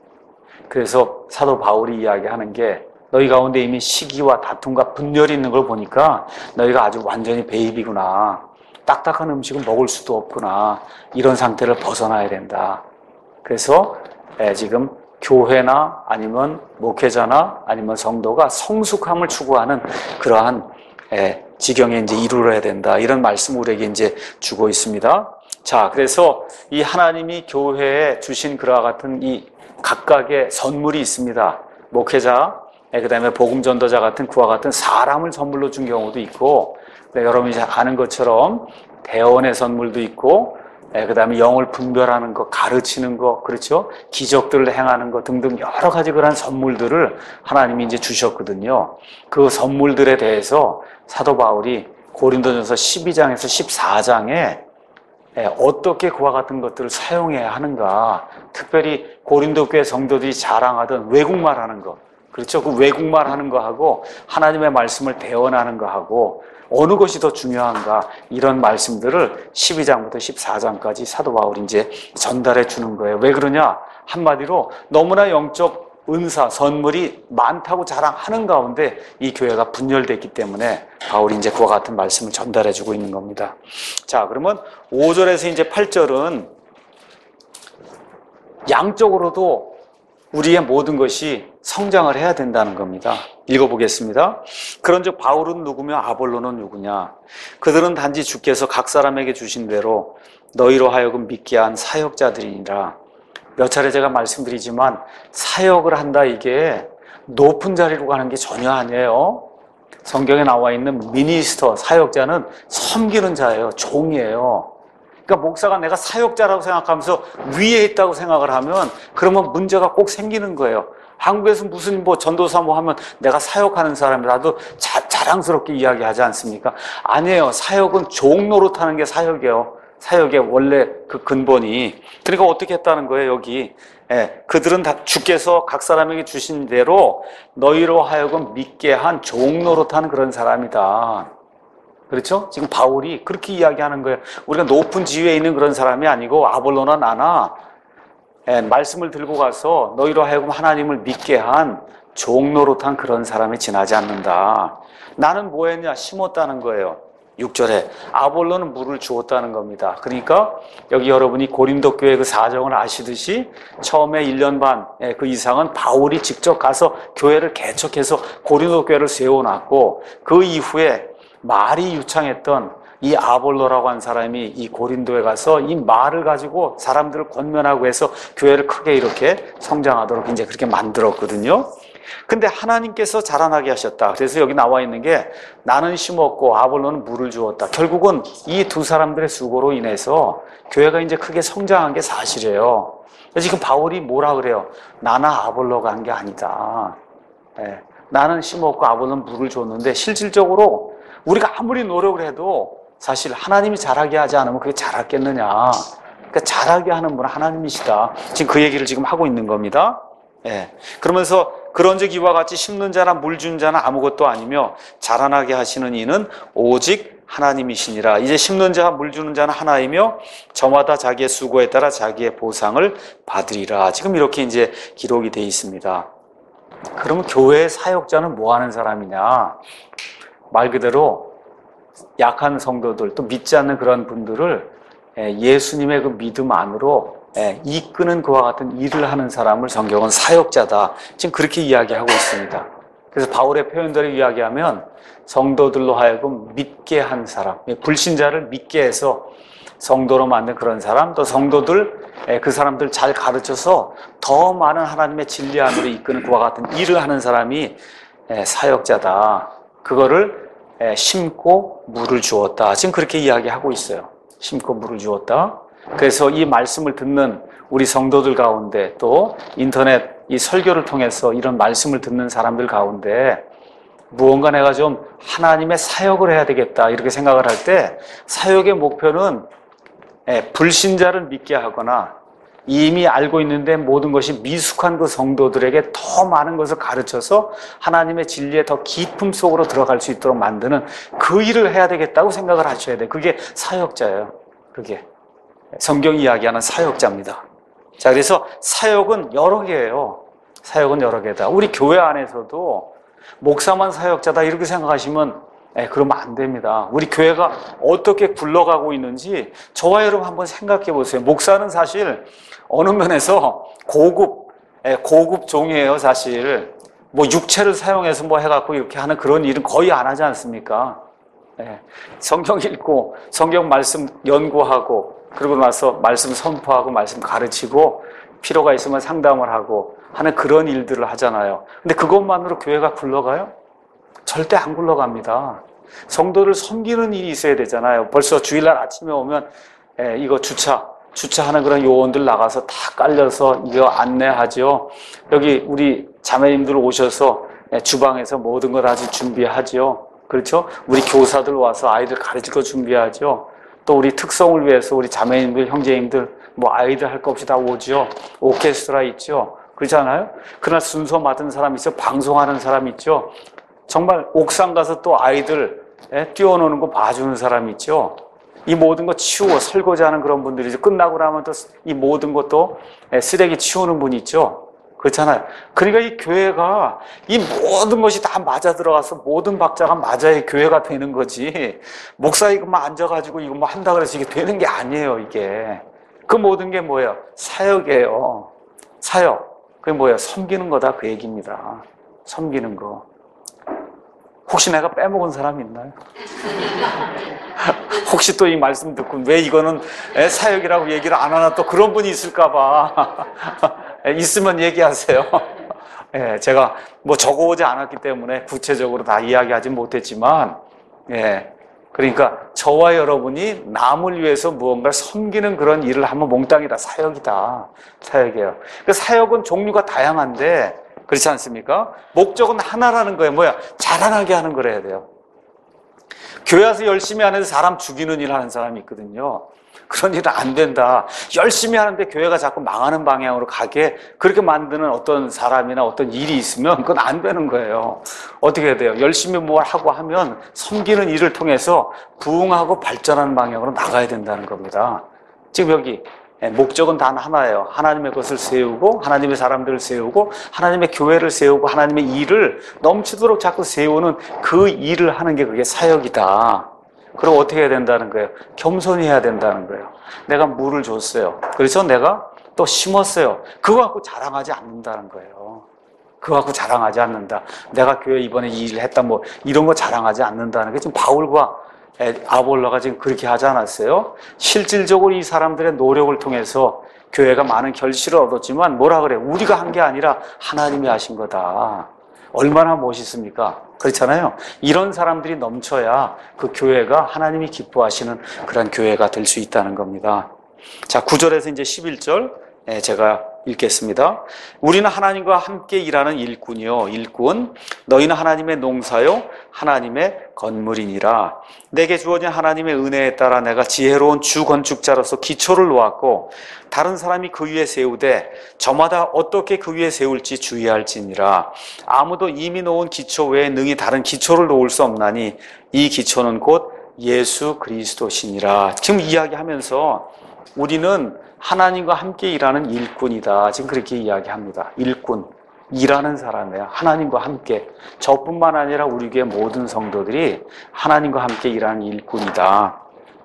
A: 그래서 사도 바울이 이야기하는 게 너희 가운데 이미 시기와 다툼과 분열이 있는 걸 보니까 너희가 아주 완전히 베이비구나. 딱딱한 음식은 먹을 수도 없구나. 이런 상태를 벗어나야 된다. 그래서 네, 지금 교회나 아니면 목회자나 아니면 성도가 성숙함을 추구하는 그러한 예, 지경에 이제 이르러야 된다. 이런 말씀을 우리에게 이제 주고 있습니다. 자, 그래서 이 하나님이 교회에 주신 그와 같은 이 각각의 선물이 있습니다. 목회자, 예, 그 다음에 복음전도자 같은 그와 같은 사람을 선물로 준 경우도 있고, 네, 여러분이 아는 것처럼 대원의 선물도 있고, 예, 그 다음에 영을 분별하는 것, 가르치는 것, 그렇죠? 기적들을 행하는 것 등등 여러 가지 그런 선물들을 하나님이 이제 주셨거든요. 그 선물들에 대해서 사도 바울이 고린도전서 십이 장에서 십사 장에 예, 어떻게 그와 같은 것들을 사용해야 하는가. 특별히 고린도 교회 성도들이 자랑하던 외국말 하는 것, 그렇죠? 그 외국말 하는 거하고 하나님의 말씀을 대언하는 거하고 어느 것이 더 중요한가, 이런 말씀들을 십이 장부터 십사 장까지 사도 바울이 이제 전달해 주는 거예요. 왜 그러냐? 한마디로 너무나 영적 은사, 선물이 많다고 자랑하는 가운데 이 교회가 분열됐기 때문에 바울이 이제 그와 같은 말씀을 전달해 주고 있는 겁니다. 자, 그러면 오 절에서 이제 팔 절은 양적으로도 우리의 모든 것이 성장을 해야 된다는 겁니다. 읽어보겠습니다. 그런즉 바울은 누구며 아볼로는 누구냐? 그들은 단지 주께서 각 사람에게 주신 대로 너희로 하여금 믿게 한 사역자들이니라. 몇 차례 제가 말씀드리지만 사역을 한다, 이게 높은 자리로 가는 게 전혀 아니에요. 성경에 나와 있는 미니스터, 사역자는 섬기는 자예요. 종이에요. 그러니까 목사가 내가 사역자라고 생각하면서 위에 있다고 생각을 하면 그러면 문제가 꼭 생기는 거예요. 한국에서 무슨 뭐 전도사 뭐 하면 내가 사역하는 사람이라도 자, 자랑스럽게 이야기하지 않습니까? 아니에요. 사역은 종 노릇하는 게 사역이에요. 사역의 원래 그 근본이. 그러니까 어떻게 했다는 거예요, 여기. 예, 그들은 다 주께서 각 사람에게 주신 대로 너희로 하여금 믿게 한 종 노릇하는 그런 사람이다. 그렇죠? 지금 바울이 그렇게 이야기하는 거예요. 우리가 높은 지위에 있는 그런 사람이 아니고 아볼로나 나나 예, 말씀을 들고 가서 너희로 하여금 하나님을 믿게 한 종노릇한 그런 사람이 지나지 않는다. 나는 뭐 했냐? 심었다는 거예요. 육 절에 아볼로는 물을 주었다는 겁니다. 그러니까 여기 여러분이 고린도 교회 그 사정을 아시듯이 처음에 일 년 반 그 이상은 바울이 직접 가서 교회를 개척해서 고린도 교회를 세워놨고, 그 이후에 말이 유창했던 이 아볼로라고 한 사람이 이 고린도에 가서 이 말을 가지고 사람들을 권면하고 해서 교회를 크게 이렇게 성장하도록 이제 그렇게 만들었거든요. 근데 하나님께서 자라나게 하셨다. 그래서 여기 나와 있는 게 나는 심었고 아볼로는 물을 주었다. 결국은 이 두 사람들의 수고로 인해서 교회가 이제 크게 성장한 게 사실이에요. 지금 바울이 뭐라 그래요? 나나 아볼로가 한 게 아니다. 네. 나는 심었고 아볼로는 물을 줬는데 실질적으로 우리가 아무리 노력을 해도 사실 하나님이 자라게 하지 않으면 그게 자랐겠느냐. 그러니까 자라게 하는 분은 하나님이시다. 지금 그 얘기를 지금 하고 있는 겁니다. 예. 그러면서 그런즉 이와 같이 심는 자나 물 준 자는 아무것도 아니며 자라나게 하시는 이는 오직 하나님이시니라. 이제 심는 자와 물 주는 자는 하나이며 저마다 자기의 수고에 따라 자기의 보상을 받으리라. 지금 이렇게 이제 기록이 되어 있습니다. 그러면 교회의 사역자는 뭐 하는 사람이냐? 말 그대로 약한 성도들, 또 믿지 않는 그런 분들을 예수님의 그 믿음 안으로 이끄는 그와 같은 일을 하는 사람을 성경은 사역자다. 지금 그렇게 이야기하고 있습니다. 그래서 바울의 표현대로 이야기하면 성도들로 하여금 믿게 한 사람, 불신자를 믿게 해서 성도로 만든 그런 사람, 또 성도들, 그 사람들 잘 가르쳐서 더 많은 하나님의 진리 안으로 이끄는 그와 같은 일을 하는 사람이 사역자다. 그거를 심고 물을 주었다. 지금 그렇게 이야기하고 있어요. 심고 물을 주었다. 그래서 이 말씀을 듣는 우리 성도들 가운데, 또 인터넷 이 설교를 통해서 이런 말씀을 듣는 사람들 가운데 무언가 내가 좀 하나님의 사역을 해야 되겠다 이렇게 생각을 할 때, 사역의 목표는 불신자를 믿게 하거나 이미 알고 있는데 모든 것이 미숙한 그 성도들에게 더 많은 것을 가르쳐서 하나님의 진리의 더 깊음 속으로 들어갈 수 있도록 만드는 그 일을 해야 되겠다고 생각을 하셔야 돼요. 그게 사역자예요. 그게 성경이 이야기하는 사역자입니다. 자, 그래서 사역은 여러 개예요. 사역은 여러 개다. 우리 교회 안에서도 목사만 사역자다 이렇게 생각하시면 에, 그러면 안 됩니다. 우리 교회가 어떻게 굴러가고 있는지 저와 여러분 한번 생각해 보세요. 목사는 사실 어느 면에서 고급, 에, 고급 종이에요, 사실. 뭐 육체를 사용해서 뭐 해갖고 이렇게 하는 그런 일은 거의 안 하지 않습니까? 에, 성경 읽고, 성경 말씀 연구하고, 그러고 나서 말씀 선포하고, 말씀 가르치고, 필요가 있으면 상담을 하고 하는 그런 일들을 하잖아요. 근데 그것만으로 교회가 굴러가요? 절대 안 굴러갑니다. 성도를 섬기는 일이 있어야 되잖아요. 벌써 주일날 아침에 오면 에, 이거 주차, 주차하는 그런 요원들 나가서 다 깔려서 이거 안내하죠. 여기 우리 자매님들 오셔서 에, 주방에서 모든 걸 아주 준비하죠. 그렇죠? 우리 교사들 와서 아이들 가르칠 거 준비하죠. 또 우리 특성을 위해서 우리 자매님들, 형제님들 뭐 아이들 할 거 없이 다 오죠. 오케스트라 있죠. 그렇잖아요? 그날 순서 맡은 사람 있죠. 방송하는 사람 있죠. 정말 옥상 가서 또 아이들 뛰어노는 거 봐주는 사람 있죠. 이 모든 거 치우고 설거지하는 그런 분들이죠. 끝나고 나면 또 이 모든 것도 쓰레기 치우는 분이 있죠. 그렇잖아요. 그러니까 이 교회가 이 모든 것이 다 맞아 들어가서 모든 박자가 맞아야 교회가 되는 거지. 목사 이것만 앉아가지고 이거 뭐 한다 그래서 이게 되는 게 아니에요, 이게. 그 모든 게 뭐예요? 사역이에요. 사역. 그게 뭐예요? 섬기는 거다, 그 얘기입니다. 섬기는 거. 혹시 내가 빼먹은 사람 있나요? 혹시 또 이 말씀 듣고 왜 이거는 사역이라고 얘기를 안 하나 또 그런 분이 있을까봐. 있으면 얘기하세요. 예, 제가 뭐 적어오지 않았기 때문에 구체적으로 다 이야기하지 못했지만, 예, 그러니까 저와 여러분이 남을 위해서 무언가를 섬기는 그런 일을 하면 몽땅이다. 사역이다. 사역이에요. 그 사역은 종류가 다양한데 그렇지 않습니까? 목적은 하나라는 거예요. 뭐야? 자라나게 하는 걸 해야 돼요. 교회 와서 열심히 하는데 사람 죽이는 일 하는 사람이 있거든요. 그런 일은 안 된다. 열심히 하는데 교회가 자꾸 망하는 방향으로 가게 그렇게 만드는 어떤 사람이나 어떤 일이 있으면 그건 안 되는 거예요. 어떻게 해야 돼요? 열심히 뭘 하고 하면 섬기는 일을 통해서 부흥하고 발전하는 방향으로 나가야 된다는 겁니다. 지금 여기 목적은 단 하나예요. 하나님의 것을 세우고 하나님의 사람들을 세우고 하나님의 교회를 세우고 하나님의 일을 넘치도록 자꾸 세우는 그 일을 하는 게 그게 사역이다. 그럼 어떻게 해야 된다는 거예요? 겸손히 해야 된다는 거예요. 내가 물을 줬어요. 그래서 내가 또 심었어요. 그거 갖고 자랑하지 않는다는 거예요. 그거 갖고 자랑하지 않는다. 내가 교회 이번에 이 일을 했다 뭐 이런 거 자랑하지 않는다는 게 지금 바울과 아볼로가 지금 그렇게 하지 않았어요? 실질적으로 이 사람들의 노력을 통해서 교회가 많은 결실을 얻었지만 뭐라 그래? 우리가 한 게 아니라 하나님이 하신 거다. 얼마나 멋있습니까? 그렇잖아요. 이런 사람들이 넘쳐야 그 교회가 하나님이 기뻐하시는 그런 교회가 될 수 있다는 겁니다. 자, 구 절에서 이제 십일 절 제가 읽겠습니다. 우리는 하나님과 함께 일하는 일꾼이요 일꾼 너희는 하나님의 농사요 하나님의 건물이니라. 내게 주어진 하나님의 은혜에 따라 내가 지혜로운 주건축자로서 기초를 놓았고 다른 사람이 그 위에 세우되 저마다 어떻게 그 위에 세울지 주의할지니라. 아무도 이미 놓은 기초 외에 능히 다른 기초를 놓을 수 없나니 이 기초는 곧 예수 그리스도시니라. 지금 이야기하면서 우리는 하나님과 함께 일하는 일꾼이다. 지금 그렇게 이야기합니다. 일꾼, 일하는 사람이에요. 하나님과 함께. 저뿐만 아니라 우리 교회 모든 성도들이 하나님과 함께 일하는 일꾼이다.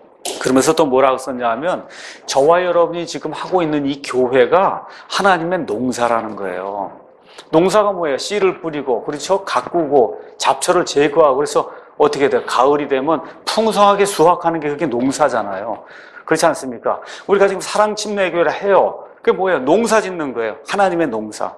A: 그러면서 또 뭐라고 썼냐 하면 저와 여러분이 지금 하고 있는 이 교회가 하나님의 농사라는 거예요. 농사가 뭐예요? 씨를 뿌리고, 그렇죠? 가꾸고, 잡초를 제거하고, 그래서 어떻게 돼요? 가을이 되면 풍성하게 수확하는 게 그게 농사잖아요. 그렇지 않습니까? 우리가 지금 사랑침례교회를 해요. 그게 뭐예요? 농사 짓는 거예요. 하나님의 농사.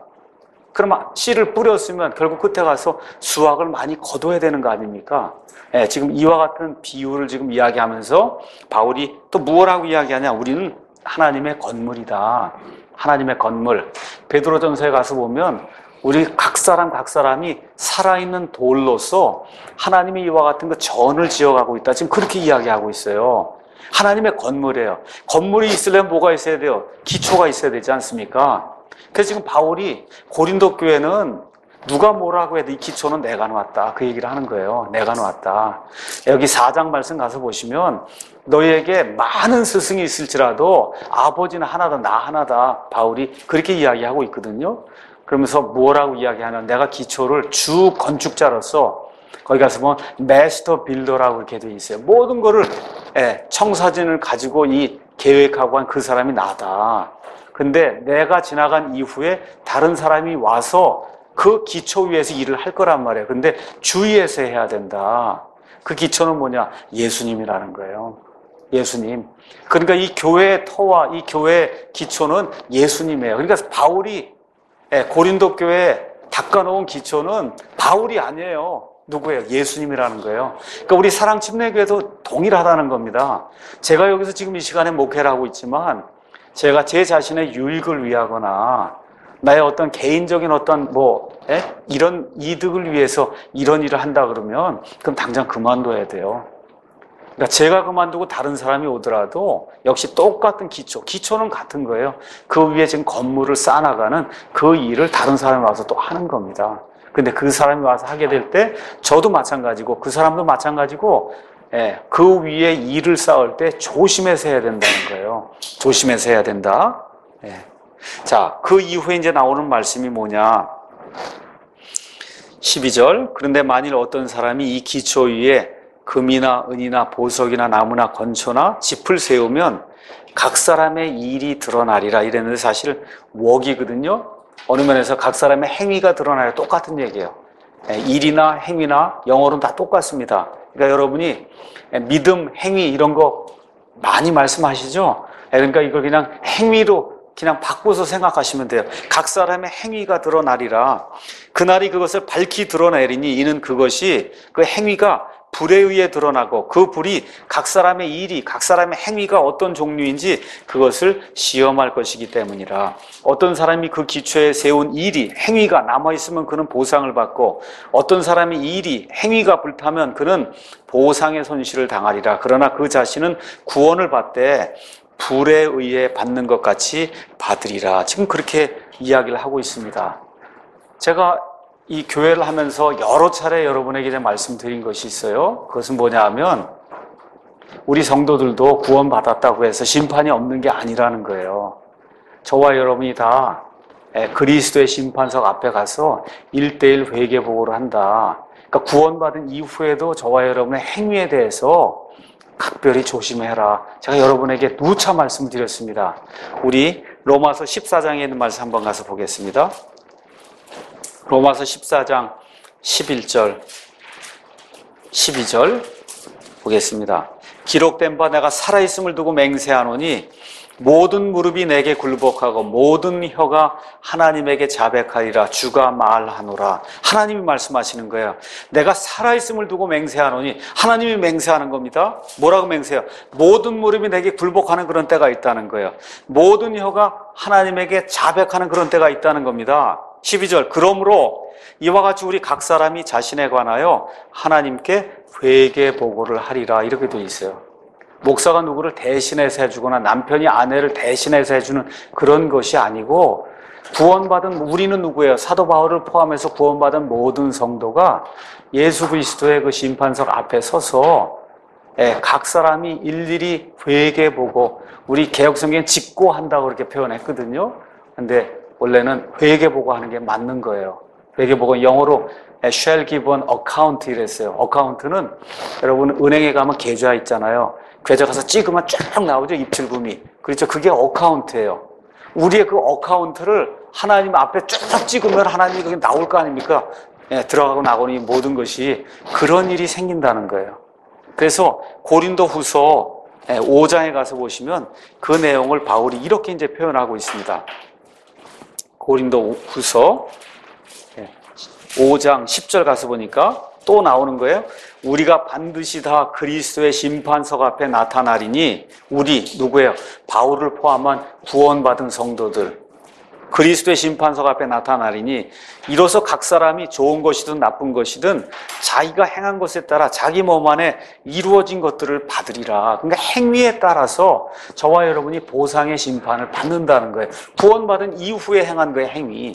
A: 그러면 씨를 뿌렸으면 결국 끝에 가서 수확을 많이 거둬야 되는 거 아닙니까? 예, 지금 이와 같은 비유를 지금 이야기하면서 바울이 또 무엇라고 이야기하냐? 우리는 하나님의 건물이다. 하나님의 건물. 베드로전서에 가서 보면 우리 각 사람 각 사람이 살아있는 돌로서 하나님이 이와 같은 그 전을 지어가고 있다. 지금 그렇게 이야기하고 있어요. 하나님의 건물이에요. 건물이 있으려면 뭐가 있어야 돼요? 기초가 있어야 되지 않습니까? 그래서 지금 바울이 고린도 교회는 누가 뭐라고 해도 이 기초는 내가 놓았다. 그 얘기를 하는 거예요. 내가 놓았다. 여기 사 장 말씀 가서 보시면 너희에게 많은 스승이 있을지라도 아버지는 하나다, 나 하나다. 바울이 그렇게 이야기하고 있거든요. 그러면서 뭐라고 이야기하냐면 내가 기초를 주 건축자로서 거기 가서 보면 마스터 빌더라고 이렇게 되어 있어요. 모든 거를 예, 청사진을 가지고 이 계획하고 한 그 사람이 나다. 근데 내가 지나간 이후에 다른 사람이 와서 그 기초 위에서 일을 할 거란 말이에요. 근데 주위에서 해야 된다. 그 기초는 뭐냐? 예수님이라는 거예요. 예수님. 그러니까 이 교회의 터와 이 교회의 기초는 예수님이에요. 그러니까 바울이 고린도 교회에 닦아놓은 기초는 바울이 아니에요. 누구예요? 예수님이라는 거예요. 그러니까 우리 사랑침례교회도 동일하다는 겁니다. 제가 여기서 지금 이 시간에 목회를 하고 있지만 제가 제 자신의 유익을 위하거나 나의 어떤 개인적인 어떤 뭐 에? 이런 이득을 위해서 이런 일을 한다 그러면 그럼 당장 그만둬야 돼요. 그러니까 제가 그만두고 다른 사람이 오더라도 역시 똑같은 기초, 기초는 같은 거예요. 그 위에 지금 건물을 쌓아나가는 그 일을 다른 사람이 와서 또 하는 겁니다. 근데 그 사람이 와서 하게 될 때 저도 마찬가지고 그 사람도 마찬가지고 예, 그 위에 일을 쌓을 때 조심해서 해야 된다는 거예요. 조심해서 해야 된다. 예. 자, 그 이후에 이제 나오는 말씀이 뭐냐? 십이 절. 그런데 만일 어떤 사람이 이 기초 위에 금이나 은이나 보석이나 나무나 건초나 짚을 세우면 각 사람의 일이 드러나리라 이랬는데 사실 웍이거든요. 어느 면에서 각 사람의 행위가 드러나야 똑같은 얘기예요. 일이나 행위나 영어로는 다 똑같습니다. 그러니까 여러분이 믿음, 행위 이런 거 많이 말씀하시죠? 그러니까 이걸 그냥 행위로 그냥 바꿔서 생각하시면 돼요. 각 사람의 행위가 드러나리라. 그날이 그것을 밝히 드러내리니 이는 그것이 그 행위가 불에 의해 드러나고 그 불이 각 사람의 일이 각 사람의 행위가 어떤 종류인지 그것을 시험할 것이기 때문이라. 어떤 사람이 그 기초에 세운 일이 행위가 남아있으면 그는 보상을 받고 어떤 사람의 일이 행위가 불타면 그는 보상의 손실을 당하리라. 그러나 그 자신은 구원을 받되 불에 의해 받는 것 같이 받으리라. 지금 그렇게 이야기를 하고 있습니다. 제가 이 교회를 하면서 여러 차례 여러분에게 말씀드린 것이 있어요. 그것은 뭐냐 하면 우리 성도들도 구원받았다고 해서 심판이 없는 게 아니라는 거예요. 저와 여러분이 다 그리스도의 심판석 앞에 가서 일대일 회개보고를 한다. 그러니까 구원받은 이후에도 저와 여러분의 행위에 대해서 각별히 조심해라. 제가 여러분에게 누차 말씀드렸습니다. 우리 로마서 십사 장에 있는 말씀 한번 가서 보겠습니다. 로마서 십사 장 십일 절, 십이 절 보겠습니다. 기록된 바 내가 살아있음을 두고 맹세하노니 모든 무릎이 내게 굴복하고 모든 혀가 하나님에게 자백하리라. 주가 말하노라. 하나님이 말씀하시는 거예요. 내가 살아있음을 두고 맹세하노니 하나님이 맹세하는 겁니다. 뭐라고 맹세해요? 모든 무릎이 내게 굴복하는 그런 때가 있다는 거예요. 모든 혀가 하나님에게 자백하는 그런 때가 있다는 겁니다. 십이 절. 그러므로 이와 같이 우리 각 사람이 자신에 관하여 하나님께 회개 보고를 하리라. 이렇게 되어 있어요. 목사가 누구를 대신해서 해주거나 남편이 아내를 대신해서 해주는 그런 것이 아니고 구원받은 우리는 누구예요? 사도 바울을 포함해서 구원받은 모든 성도가 예수 그리스도의 그 심판석 앞에 서서 각 사람이 일일이 회개보고 우리 개혁성경은 직고한다고 그렇게 표현했거든요. 근데 원래는 회개보고 하는 게 맞는 거예요. 회개보고 영어로 shall give an account 이랬어요. 어카운트는 여러분 은행에 가면 계좌 있잖아요. 계좌 가서 찍으면 쫙 나오죠. 입출금이. 그렇죠. 그게 어카운트예요. 우리의 그 어카운트를 하나님 앞에 쫙 찍으면 하나님이 그게 나올 거 아닙니까? 예, 들어가고 나고는 이 모든 것이 그런 일이 생긴다는 거예요. 그래서 고린도 후서 오 장에 가서 보시면 그 내용을 바울이 이렇게 이제 표현하고 있습니다. 고린도 후서 오 장 십 절 가서 보니까 또 나오는 거예요. 우리가 반드시 다 그리스도의 심판석 앞에 나타나리니, 우리 누구예요? 바울을 포함한 구원받은 성도들, 그리스도의 심판석 앞에 나타나리니 이로써 각 사람이 좋은 것이든 나쁜 것이든 자기가 행한 것에 따라 자기 몸 안에 이루어진 것들을 받으리라. 그러니까 행위에 따라서 저와 여러분이 보상의 심판을 받는다는 거예요. 구원받은 이후에 행한 거예요, 행위.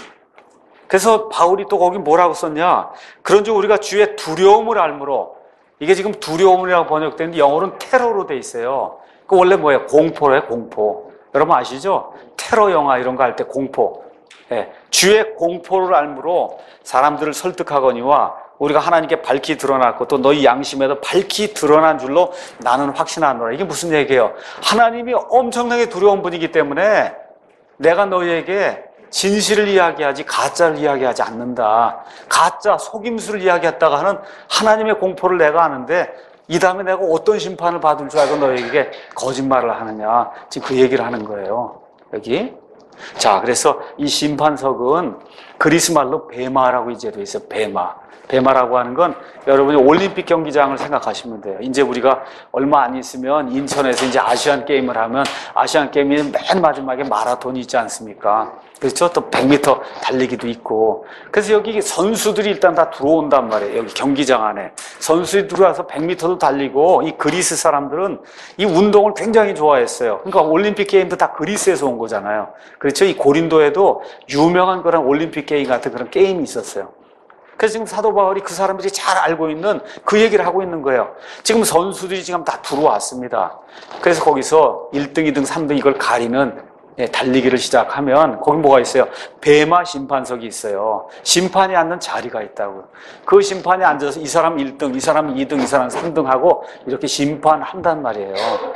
A: 그래서 바울이 또 거기 뭐라고 썼냐? 그런즉 우리가 주의 두려움을 알므로, 이게 지금 두려움이라고 번역되는데 영어로는 테러로 돼 있어요. 그 원래 뭐예요? 공포래요, 공포. 여러분 아시죠? 테러 영화 이런 거 할 때 공포. 예, 주의 공포를 알므로 사람들을 설득하거니와 우리가 하나님께 밝히 드러났고 또 너희 양심에도 밝히 드러난 줄로 나는 확신하노라. 이게 무슨 얘기예요? 하나님이 엄청나게 두려운 분이기 때문에 내가 너희에게 진실을 이야기하지 가짜를 이야기하지 않는다. 가짜, 속임수를 이야기했다가 하는 하나님의 공포를 내가 아는데 이 다음에 내가 어떤 심판을 받을 줄 알고 너에게 거짓말을 하느냐. 지금 그 얘기를 하는 거예요. 여기. 자, 그래서 이 심판석은 그리스 말로 베마라고 이제 돼 있어요. 베마. 베마라고 하는 건 여러분이 올림픽 경기장을 생각하시면 돼요. 이제 우리가 얼마 안 있으면 인천에서 이제 아시안 게임을 하면 아시안 게임이 맨 마지막에 마라톤이 있지 않습니까? 그렇죠? 또 백 미터 달리기도 있고. 그래서 여기 선수들이 일단 다 들어온단 말이에요. 여기 경기장 안에. 선수들이 들어와서 백 미터도 달리고, 이 그리스 사람들은 이 운동을 굉장히 좋아했어요. 그러니까 올림픽 게임도 다 그리스에서 온 거잖아요. 그렇죠? 이 고린도에도 유명한 그런 올림픽 게임 같은 그런 게임이 있었어요. 그래서 지금 사도 바울이 그 사람들이 잘 알고 있는 그 얘기를 하고 있는 거예요. 지금 선수들이 지금 다 들어왔습니다. 그래서 거기서 일 등, 이 등, 삼 등 이걸 가리는 예, 달리기를 시작하면 거기 뭐가 있어요? 베마 심판석이 있어요. 심판이 앉는 자리가 있다고요. 그 심판에 앉아서 이 사람 일 등, 이 사람 이 등, 이 사람 삼 등 하고 이렇게 심판한단 말이에요.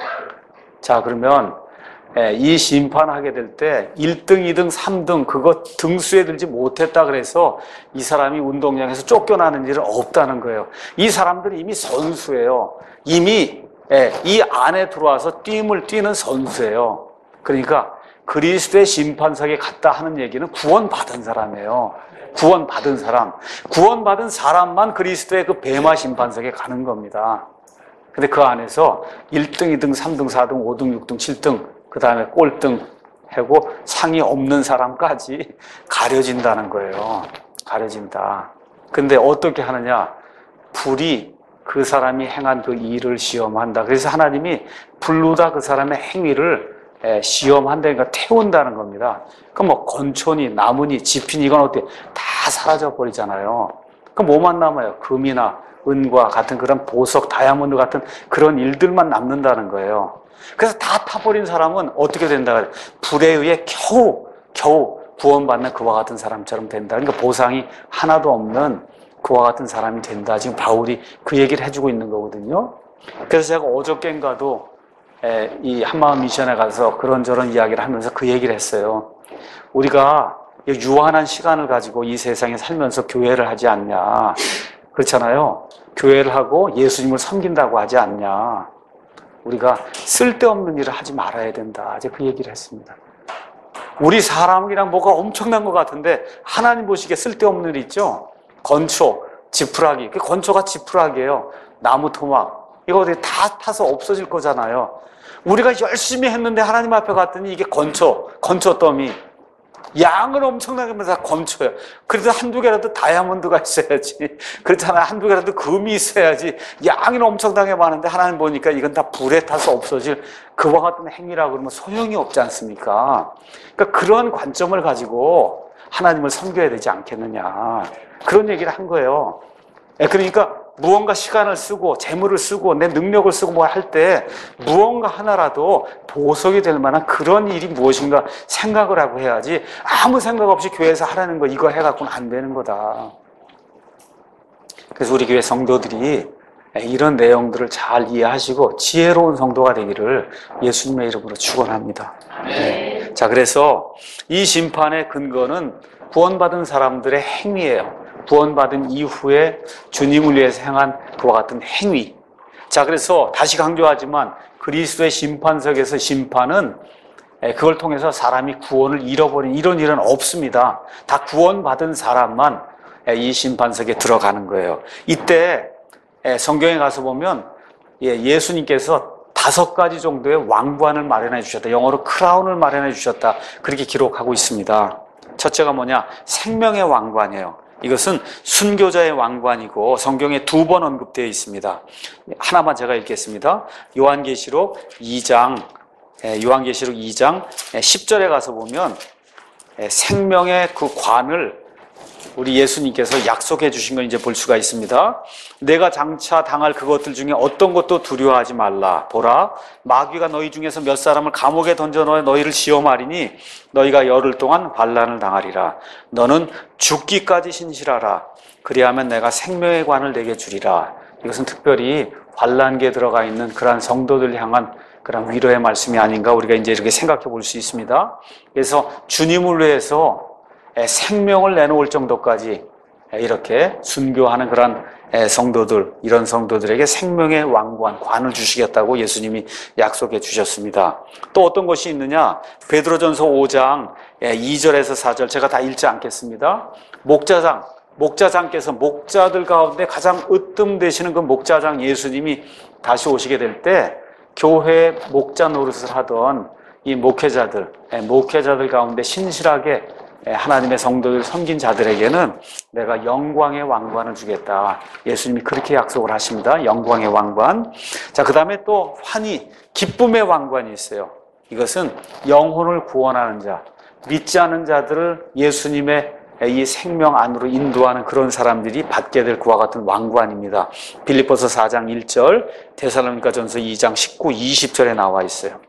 A: 자, 그러면 예, 이 심판하게 될 때 일 등, 이 등, 삼 등 그거 등수에 들지 못했다 그래서 이 사람이 운동장에서 쫓겨나는 일은 없다는 거예요. 이 사람들이 이미 선수예요. 이미 예, 이 안에 들어와서 뛰임을 뛰는 선수예요. 그러니까 그리스도의 심판석에 갔다 하는 얘기는 구원받은 사람이에요. 구원받은 사람. 구원받은 사람만 그리스도의 그 베마 심판석에 가는 겁니다. 근데 그 안에서 일 등, 이 등, 삼 등, 사 등, 오 등, 육 등, 칠 등, 그 다음에 꼴등 하고 상이 없는 사람까지 가려진다는 거예요. 가려진다. 근데 어떻게 하느냐? 불이 그 사람이 행한 그 일을 시험한다. 그래서 하나님이 불로다 그 사람의 행위를 시험한다니까 태운다는 겁니다. 그럼 뭐 건초니 나무니 지피니 이건 어떻게 다 사라져 버리잖아요. 그럼 뭐만 남아요? 금이나 은과 같은 그런 보석, 다이아몬드 같은 그런 일들만 남는다는 거예요. 그래서 다 타버린 사람은 어떻게 된다 그래요? 불에 의해 겨우 겨우 구원받는 그와 같은 사람처럼 된다. 그러니까 보상이 하나도 없는 그와 같은 사람이 된다. 지금 바울이 그 얘기를 해주고 있는 거거든요. 그래서 제가 어저께인가도 이 한마음 미션에 가서 그런저런 이야기를 하면서 그 얘기를 했어요. 우리가 유한한 시간을 가지고 이 세상에 살면서 교회를 하지 않냐. 그렇잖아요. 교회를 하고 예수님을 섬긴다고 하지 않냐. 우리가 쓸데없는 일을 하지 말아야 된다. 이제 그 얘기를 했습니다. 우리 사람이랑 뭐가 엄청난 것 같은데 하나님 보시기에 쓸데없는 일 있죠? 건초, 지푸라기. 그 건초가 지푸라기예요. 나무 토막. 이거 어디 다 타서 없어질 거잖아요. 우리가 열심히 했는데 하나님 앞에 갔더니 이게 건초, 건초 더미. 양은 엄청나게 많아서 다 건초예요. 그래도 한두 개라도 다이아몬드가 있어야지. 그렇잖아요. 한두 개라도 금이 있어야지. 양이 엄청나게 많은데 하나님 보니까 이건 다 불에 타서 없어질 그와 같은 행위라고 그러면 소용이 없지 않습니까? 그러니까 그런 관점을 가지고 하나님을 섬겨야 되지 않겠느냐. 그런 얘기를 한 거예요. 그러니까 무언가 시간을 쓰고 재물을 쓰고 내 능력을 쓰고 뭐 할 때 무언가 하나라도 보석이 될 만한 그런 일이 무엇인가 생각을 하고 해야지 아무 생각 없이 교회에서 하라는 거 이거 해갖고는 안 되는 거다. 그래서 우리 교회 성도들이 이런 내용들을 잘 이해하시고 지혜로운 성도가 되기를 예수님의 이름으로 축원합니다. 네. 자, 그래서 이 심판의 근거는 구원받은 사람들의 행위예요. 구원받은 이후에 주님을 위해서 행한 그와 같은 행위. 자, 그래서 다시 강조하지만 그리스도의 심판석에서 심판은 그걸 통해서 사람이 구원을 잃어버린 이런 일은 없습니다. 다 구원받은 사람만 이 심판석에 들어가는 거예요. 이때 성경에 가서 보면 예수님께서 다섯 가지 정도의 왕관을 마련해 주셨다. 영어로 크라운을 마련해 주셨다. 그렇게 기록하고 있습니다. 첫째가 뭐냐? 생명의 왕관이에요. 이것은 순교자의 왕관이고 성경에 두 번 언급되어 있습니다. 하나만 제가 읽겠습니다. 요한계시록 이 장 요한계시록 이 장 십 절에 가서 보면 생명의 그 관을 우리 예수님께서 약속해 주신 걸 이제 볼 수가 있습니다. 내가 장차 당할 그것들 중에 어떤 것도 두려워하지 말라. 보라, 마귀가 너희 중에서 몇 사람을 감옥에 던져 넣어 너희를 시험하리니 너희가 열흘 동안 환난을 당하리라. 너는 죽기까지 신실하라. 그리하면 내가 생명의 관을 내게 주리라. 이것은 특별히 환난기에 들어가 있는 그러한 성도들 향한 그런 위로의 말씀이 아닌가 우리가 이제 이렇게 생각해 볼 수 있습니다. 그래서 주님을 위해서 생명을 내놓을 정도까지 이렇게 순교하는 그런 성도들, 이런 성도들에게 생명의 왕관, 관을 주시겠다고 예수님이 약속해 주셨습니다. 또 어떤 것이 있느냐? 베드로전서 오 장 이 절에서 사 절 제가 다 읽지 않겠습니다. 목자장, 목자장께서 목자들 가운데 가장 으뜸되시는 그 목자장 예수님이 다시 오시게 될 때 교회 목자 노릇을 하던 이 목회자들, 목회자들 가운데 신실하게 하나님의 성도들 섬긴 자들에게는 내가 영광의 왕관을 주겠다. 예수님이 그렇게 약속을 하십니다. 영광의 왕관. 자, 그 다음에 또 환희, 기쁨의 왕관이 있어요. 이것은 영혼을 구원하는 자, 믿지 않은 자들을 예수님의 이 생명 안으로 인도하는 그런 사람들이 받게 될 그와 같은 왕관입니다. 빌립보서 사 장 일 절, 데살로니가전서 이 장 십구, 이십 절에 나와 있어요.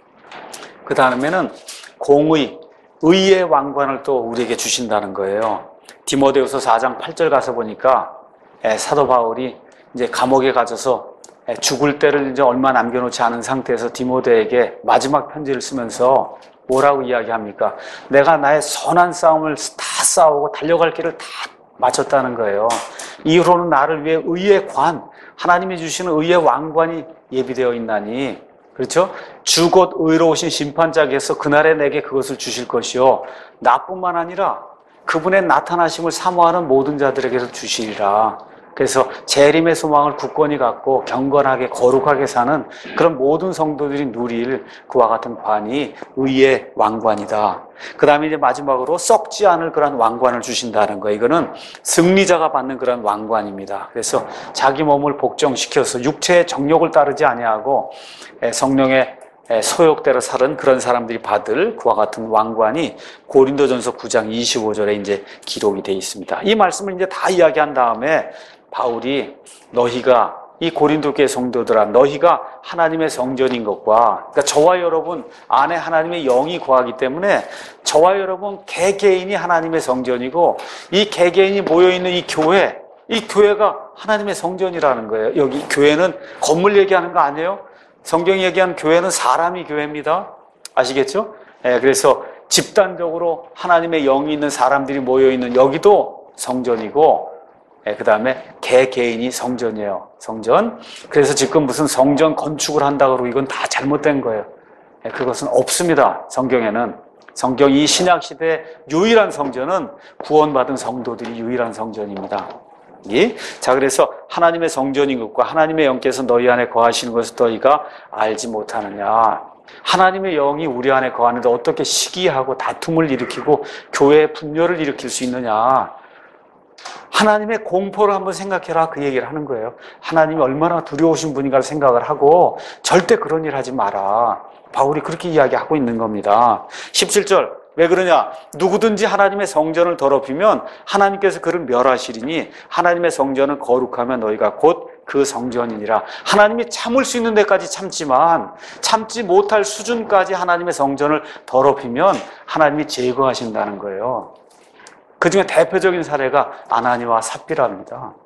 A: 그 다음에는 공의, 의의 왕관을 또 우리에게 주신다는 거예요. 디모데후서 사 장 팔 절 가서 보니까 사도 바울이 이제 감옥에 갇혀서 죽을 때를 이제 얼마 남겨놓지 않은 상태에서 디모데에게 마지막 편지를 쓰면서 뭐라고 이야기합니까? 내가 나의 선한 싸움을 다 싸우고 달려갈 길을 다 마쳤다는 거예요. 이후로는 나를 위해 의의 관, 하나님이 주시는 의의 왕관이 예비되어 있나니, 그렇죠? 주 곧 의로우신 심판자께서 그날에 내게 그것을 주실 것이요, 나뿐만 아니라 그분의 나타나심을 사모하는 모든 자들에게서 주시리라. 그래서 재림의 소망을 굳건히 갖고 경건하게 거룩하게 사는 그런 모든 성도들이 누릴 그와 같은 관이 의의 왕관이다. 그 다음에 이제 마지막으로 썩지 않을 그런 왕관을 주신다는 거예요. 이거는 승리자가 받는 그런 왕관입니다. 그래서 자기 몸을 복종시켜서 육체의 정욕을 따르지 아니하고 성령의 소욕대로 살은 그런 사람들이 받을 그와 같은 왕관이 고린도전서 구 장 이십오 절에 이제 기록이 되어 있습니다. 이 말씀을 이제 다 이야기한 다음에 바울이 너희가 이 고린도 교회 성도들아, 너희가 하나님의 성전인 것과, 그러니까 저와 여러분 안에 하나님의 영이 거하기 때문에 저와 여러분 개개인이 하나님의 성전이고, 이 개개인이 모여있는 이 교회, 이 교회가 하나님의 성전이라는 거예요. 여기 교회는 건물 얘기하는 거 아니에요? 성경이 얘기하는 교회는 사람이 교회입니다. 아시겠죠? 예, 그래서 집단적으로 하나님의 영이 있는 사람들이 모여있는 여기도 성전이고, 그 다음에 개개인이 성전이에요. 성전. 그래서 지금 무슨 성전 건축을 한다고 그러고 이건 다 잘못된 거예요. 그것은 없습니다. 성경에는. 성경 이 신약시대 유일한 성전은 구원받은 성도들이 유일한 성전입니다. 자, 그래서 하나님의 성전인 것과 하나님의 영께서 너희 안에 거하시는 것을 너희가 알지 못하느냐. 하나님의 영이 우리 안에 거하는데 어떻게 시기하고 다툼을 일으키고 교회의 분열을 일으킬 수 있느냐. 하나님의 공포를 한번 생각해라, 그 얘기를 하는 거예요. 하나님이 얼마나 두려우신 분인가를 생각을 하고 절대 그런 일 하지 마라. 바울이 그렇게 이야기하고 있는 겁니다. 십칠 절, 왜 그러냐? 누구든지 하나님의 성전을 더럽히면 하나님께서 그를 멸하시리니 하나님의 성전은 거룩하면 너희가 곧 그 성전이니라. 하나님이 참을 수 있는 데까지 참지만 참지 못할 수준까지 하나님의 성전을 더럽히면 하나님이 제거하신다는 거예요. 그 중에 대표적인 사례가 아나니와 삽비라입니다.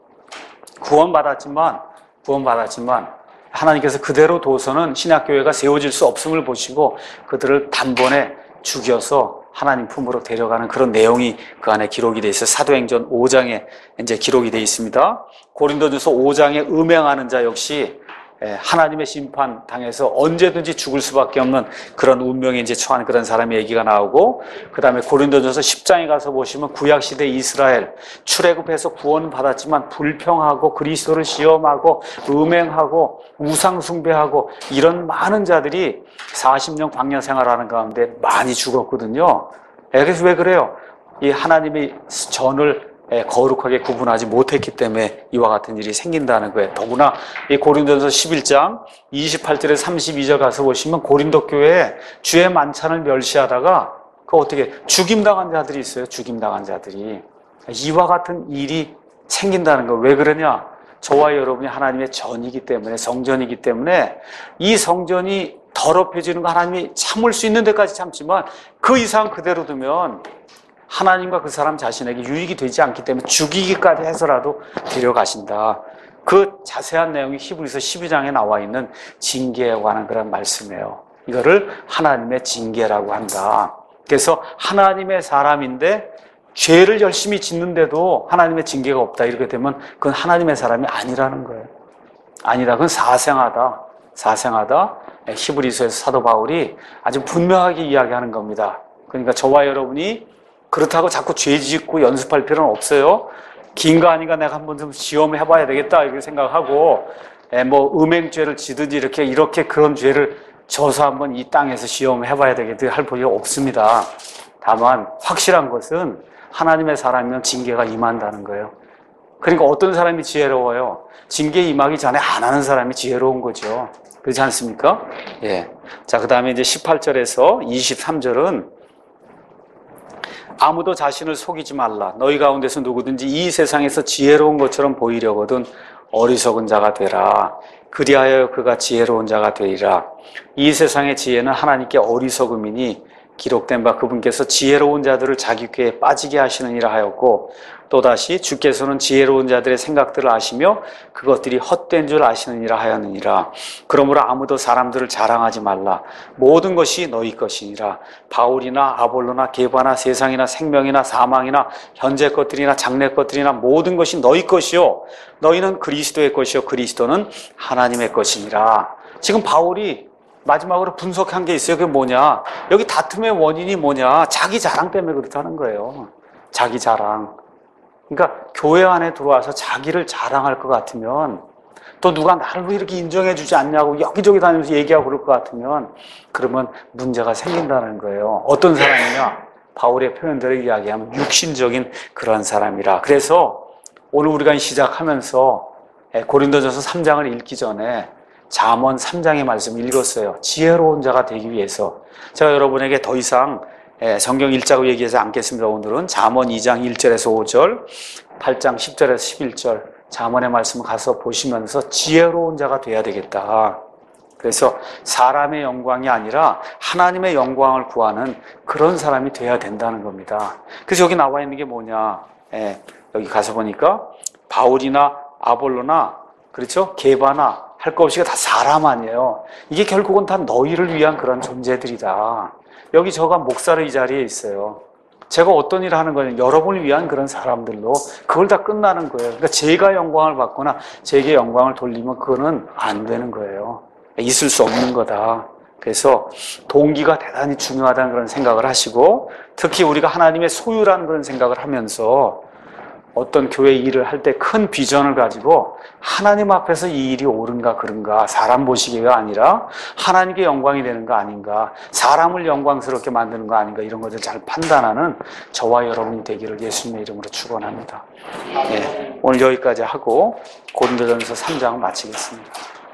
A: 구원받았지만, 구원받았지만, 하나님께서 그대로 둬서는 신약교회가 세워질 수 없음을 보시고 그들을 단번에 죽여서 하나님 품으로 데려가는 그런 내용이 그 안에 기록이 되어 있어요. 사도행전 오 장에 이제 기록이 되어 있습니다. 고린도전서 오 장에 음행하는 자 역시 하나님의 심판 당해서 언제든지 죽을 수밖에 없는 그런 운명에 이제 처한 그런 사람의 얘기가 나오고, 그 다음에 고린도전서 십 장에 가서 보시면 구약시대 이스라엘 출애굽해서 구원은 받았지만 불평하고 그리스도를 시험하고 음행하고 우상숭배하고 이런 많은 자들이 사십 년 광야 생활하는 가운데 많이 죽었거든요. 그래서 왜 그래요? 이 하나님의 전을 거룩하게 구분하지 못했기 때문에 이와 같은 일이 생긴다는 거예요. 더구나 이 고린도전서 십일 장 이십팔 절에 삼십이 절 가서 보시면 고린도 교회에 주의 만찬을 멸시하다가 그 어떻게 죽임당한 자들이 있어요. 죽임당한 자들이. 이와 같은 일이 생긴다는 거예요. 왜 그러냐? 저와 여러분이 하나님의 전이기 때문에, 성전이기 때문에 이 성전이 더럽혀지는 거 하나님이 참을 수 있는 데까지 참지만 그 이상 그대로 두면 하나님과 그 사람 자신에게 유익이 되지 않기 때문에 죽이기까지 해서라도 데려가신다. 그 자세한 내용이 히브리서 십이 장에 나와 있는 징계에 관한 그런 말씀이에요. 이거를 하나님의 징계라고 한다. 그래서 하나님의 사람인데 죄를 열심히 짓는데도 하나님의 징계가 없다. 이렇게 되면 그건 하나님의 사람이 아니라는 거예요. 아니다. 그건 사생하다. 사생하다. 히브리서에서 사도 바울이 아주 분명하게 이야기하는 겁니다. 그러니까 저와 여러분이 그렇다고 자꾸 죄 짓고 연습할 필요는 없어요. 긴가 아닌가 내가 한번 좀 시험해봐야 되겠다 이렇게 생각하고, 에, 뭐 음행죄를 지든지 이렇게 이렇게 그런 죄를 져서 한번 이 땅에서 시험해봐야 되겠다 할 필요 없습니다. 다만 확실한 것은 하나님의 사람이면 징계가 임한다는 거예요. 그러니까 어떤 사람이 지혜로워요? 징계 임하기 전에 안 하는 사람이 지혜로운 거죠. 그렇지 않습니까? 예. 자, 그 다음에 이제 십팔 절에서 이십삼 절은 아무도 자신을 속이지 말라. 너희 가운데서 누구든지 이 세상에서 지혜로운 것처럼 보이려거든 어리석은 자가 되라. 그리하여 그가 지혜로운 자가 되리라. 이 세상의 지혜는 하나님께 어리석음이니 기록된 바 그분께서 지혜로운 자들을 자기 꾀에 빠지게 하시느니라 하였고, 또다시 주께서는 지혜로운 자들의 생각들을 아시며 그것들이 헛된 줄 아시느니라 하였느니라. 그러므로 아무도 사람들을 자랑하지 말라. 모든 것이 너희 것이니라. 바울이나 아볼로나 게바나 세상이나 생명이나 사망이나 현재 것들이나 장래 것들이나 모든 것이 너희 것이요 너희는 그리스도의 것이요 그리스도는 하나님의 것이니라. 지금 바울이 마지막으로 분석한 게 있어요. 그게 뭐냐? 여기 다툼의 원인이 뭐냐? 자기 자랑 때문에 그렇다는 거예요. 자기 자랑. 그러니까 교회 안에 들어와서 자기를 자랑할 것 같으면, 또 누가 나를 왜 이렇게 인정해 주지 않냐고 여기저기 다니면서 얘기하고 그럴 것 같으면, 그러면 문제가 생긴다는 거예요. 어떤 사람이냐? 바울의 표현대로 이야기하면 육신적인 그런 사람이라. 그래서 오늘 우리가 시작하면서 고린도전서 삼 장을 읽기 전에 잠언 삼 장의 말씀을 읽었어요. 지혜로운 자가 되기 위해서. 제가 여러분에게 더 이상 성경 읽자고 얘기하지 않겠습니다. 오늘은 잠언 이 장 일 절에서 오 절, 팔 장 십 절에서 십일 절 잠언의 말씀을 가서 보시면서 지혜로운 자가 돼야 되겠다. 그래서 사람의 영광이 아니라 하나님의 영광을 구하는 그런 사람이 돼야 된다는 겁니다. 그래서 여기 나와 있는 게 뭐냐? 예, 여기 가서 보니까 바울이나 아볼로나, 그렇죠? 게바나 할 것 없이 다 사람 아니에요. 이게 결국은 다 너희를 위한 그런 존재들이다. 여기 저가 목사로 이 자리에 있어요. 제가 어떤 일을 하는 거냐, 여러분을 위한 그런 사람들로 그걸 다 끝나는 거예요. 그러니까 제가 영광을 받거나 제게 영광을 돌리면 그거는 안 되는 거예요. 있을 수 없는 거다. 그래서 동기가 대단히 중요하다는 그런 생각을 하시고, 특히 우리가 하나님의 소유라는 그런 생각을 하면서 어떤 교회 일을 할 때 큰 비전을 가지고 하나님 앞에서 이 일이 옳은가 그른가, 사람 보시기가 아니라 하나님께 영광이 되는 거 아닌가, 사람을 영광스럽게 만드는 거 아닌가, 이런 것을 잘 판단하는 저와 여러분이 되기를 예수님의 이름으로 축원합니다. 네, 오늘 여기까지 하고 고린도전서 삼 장을 마치겠습니다.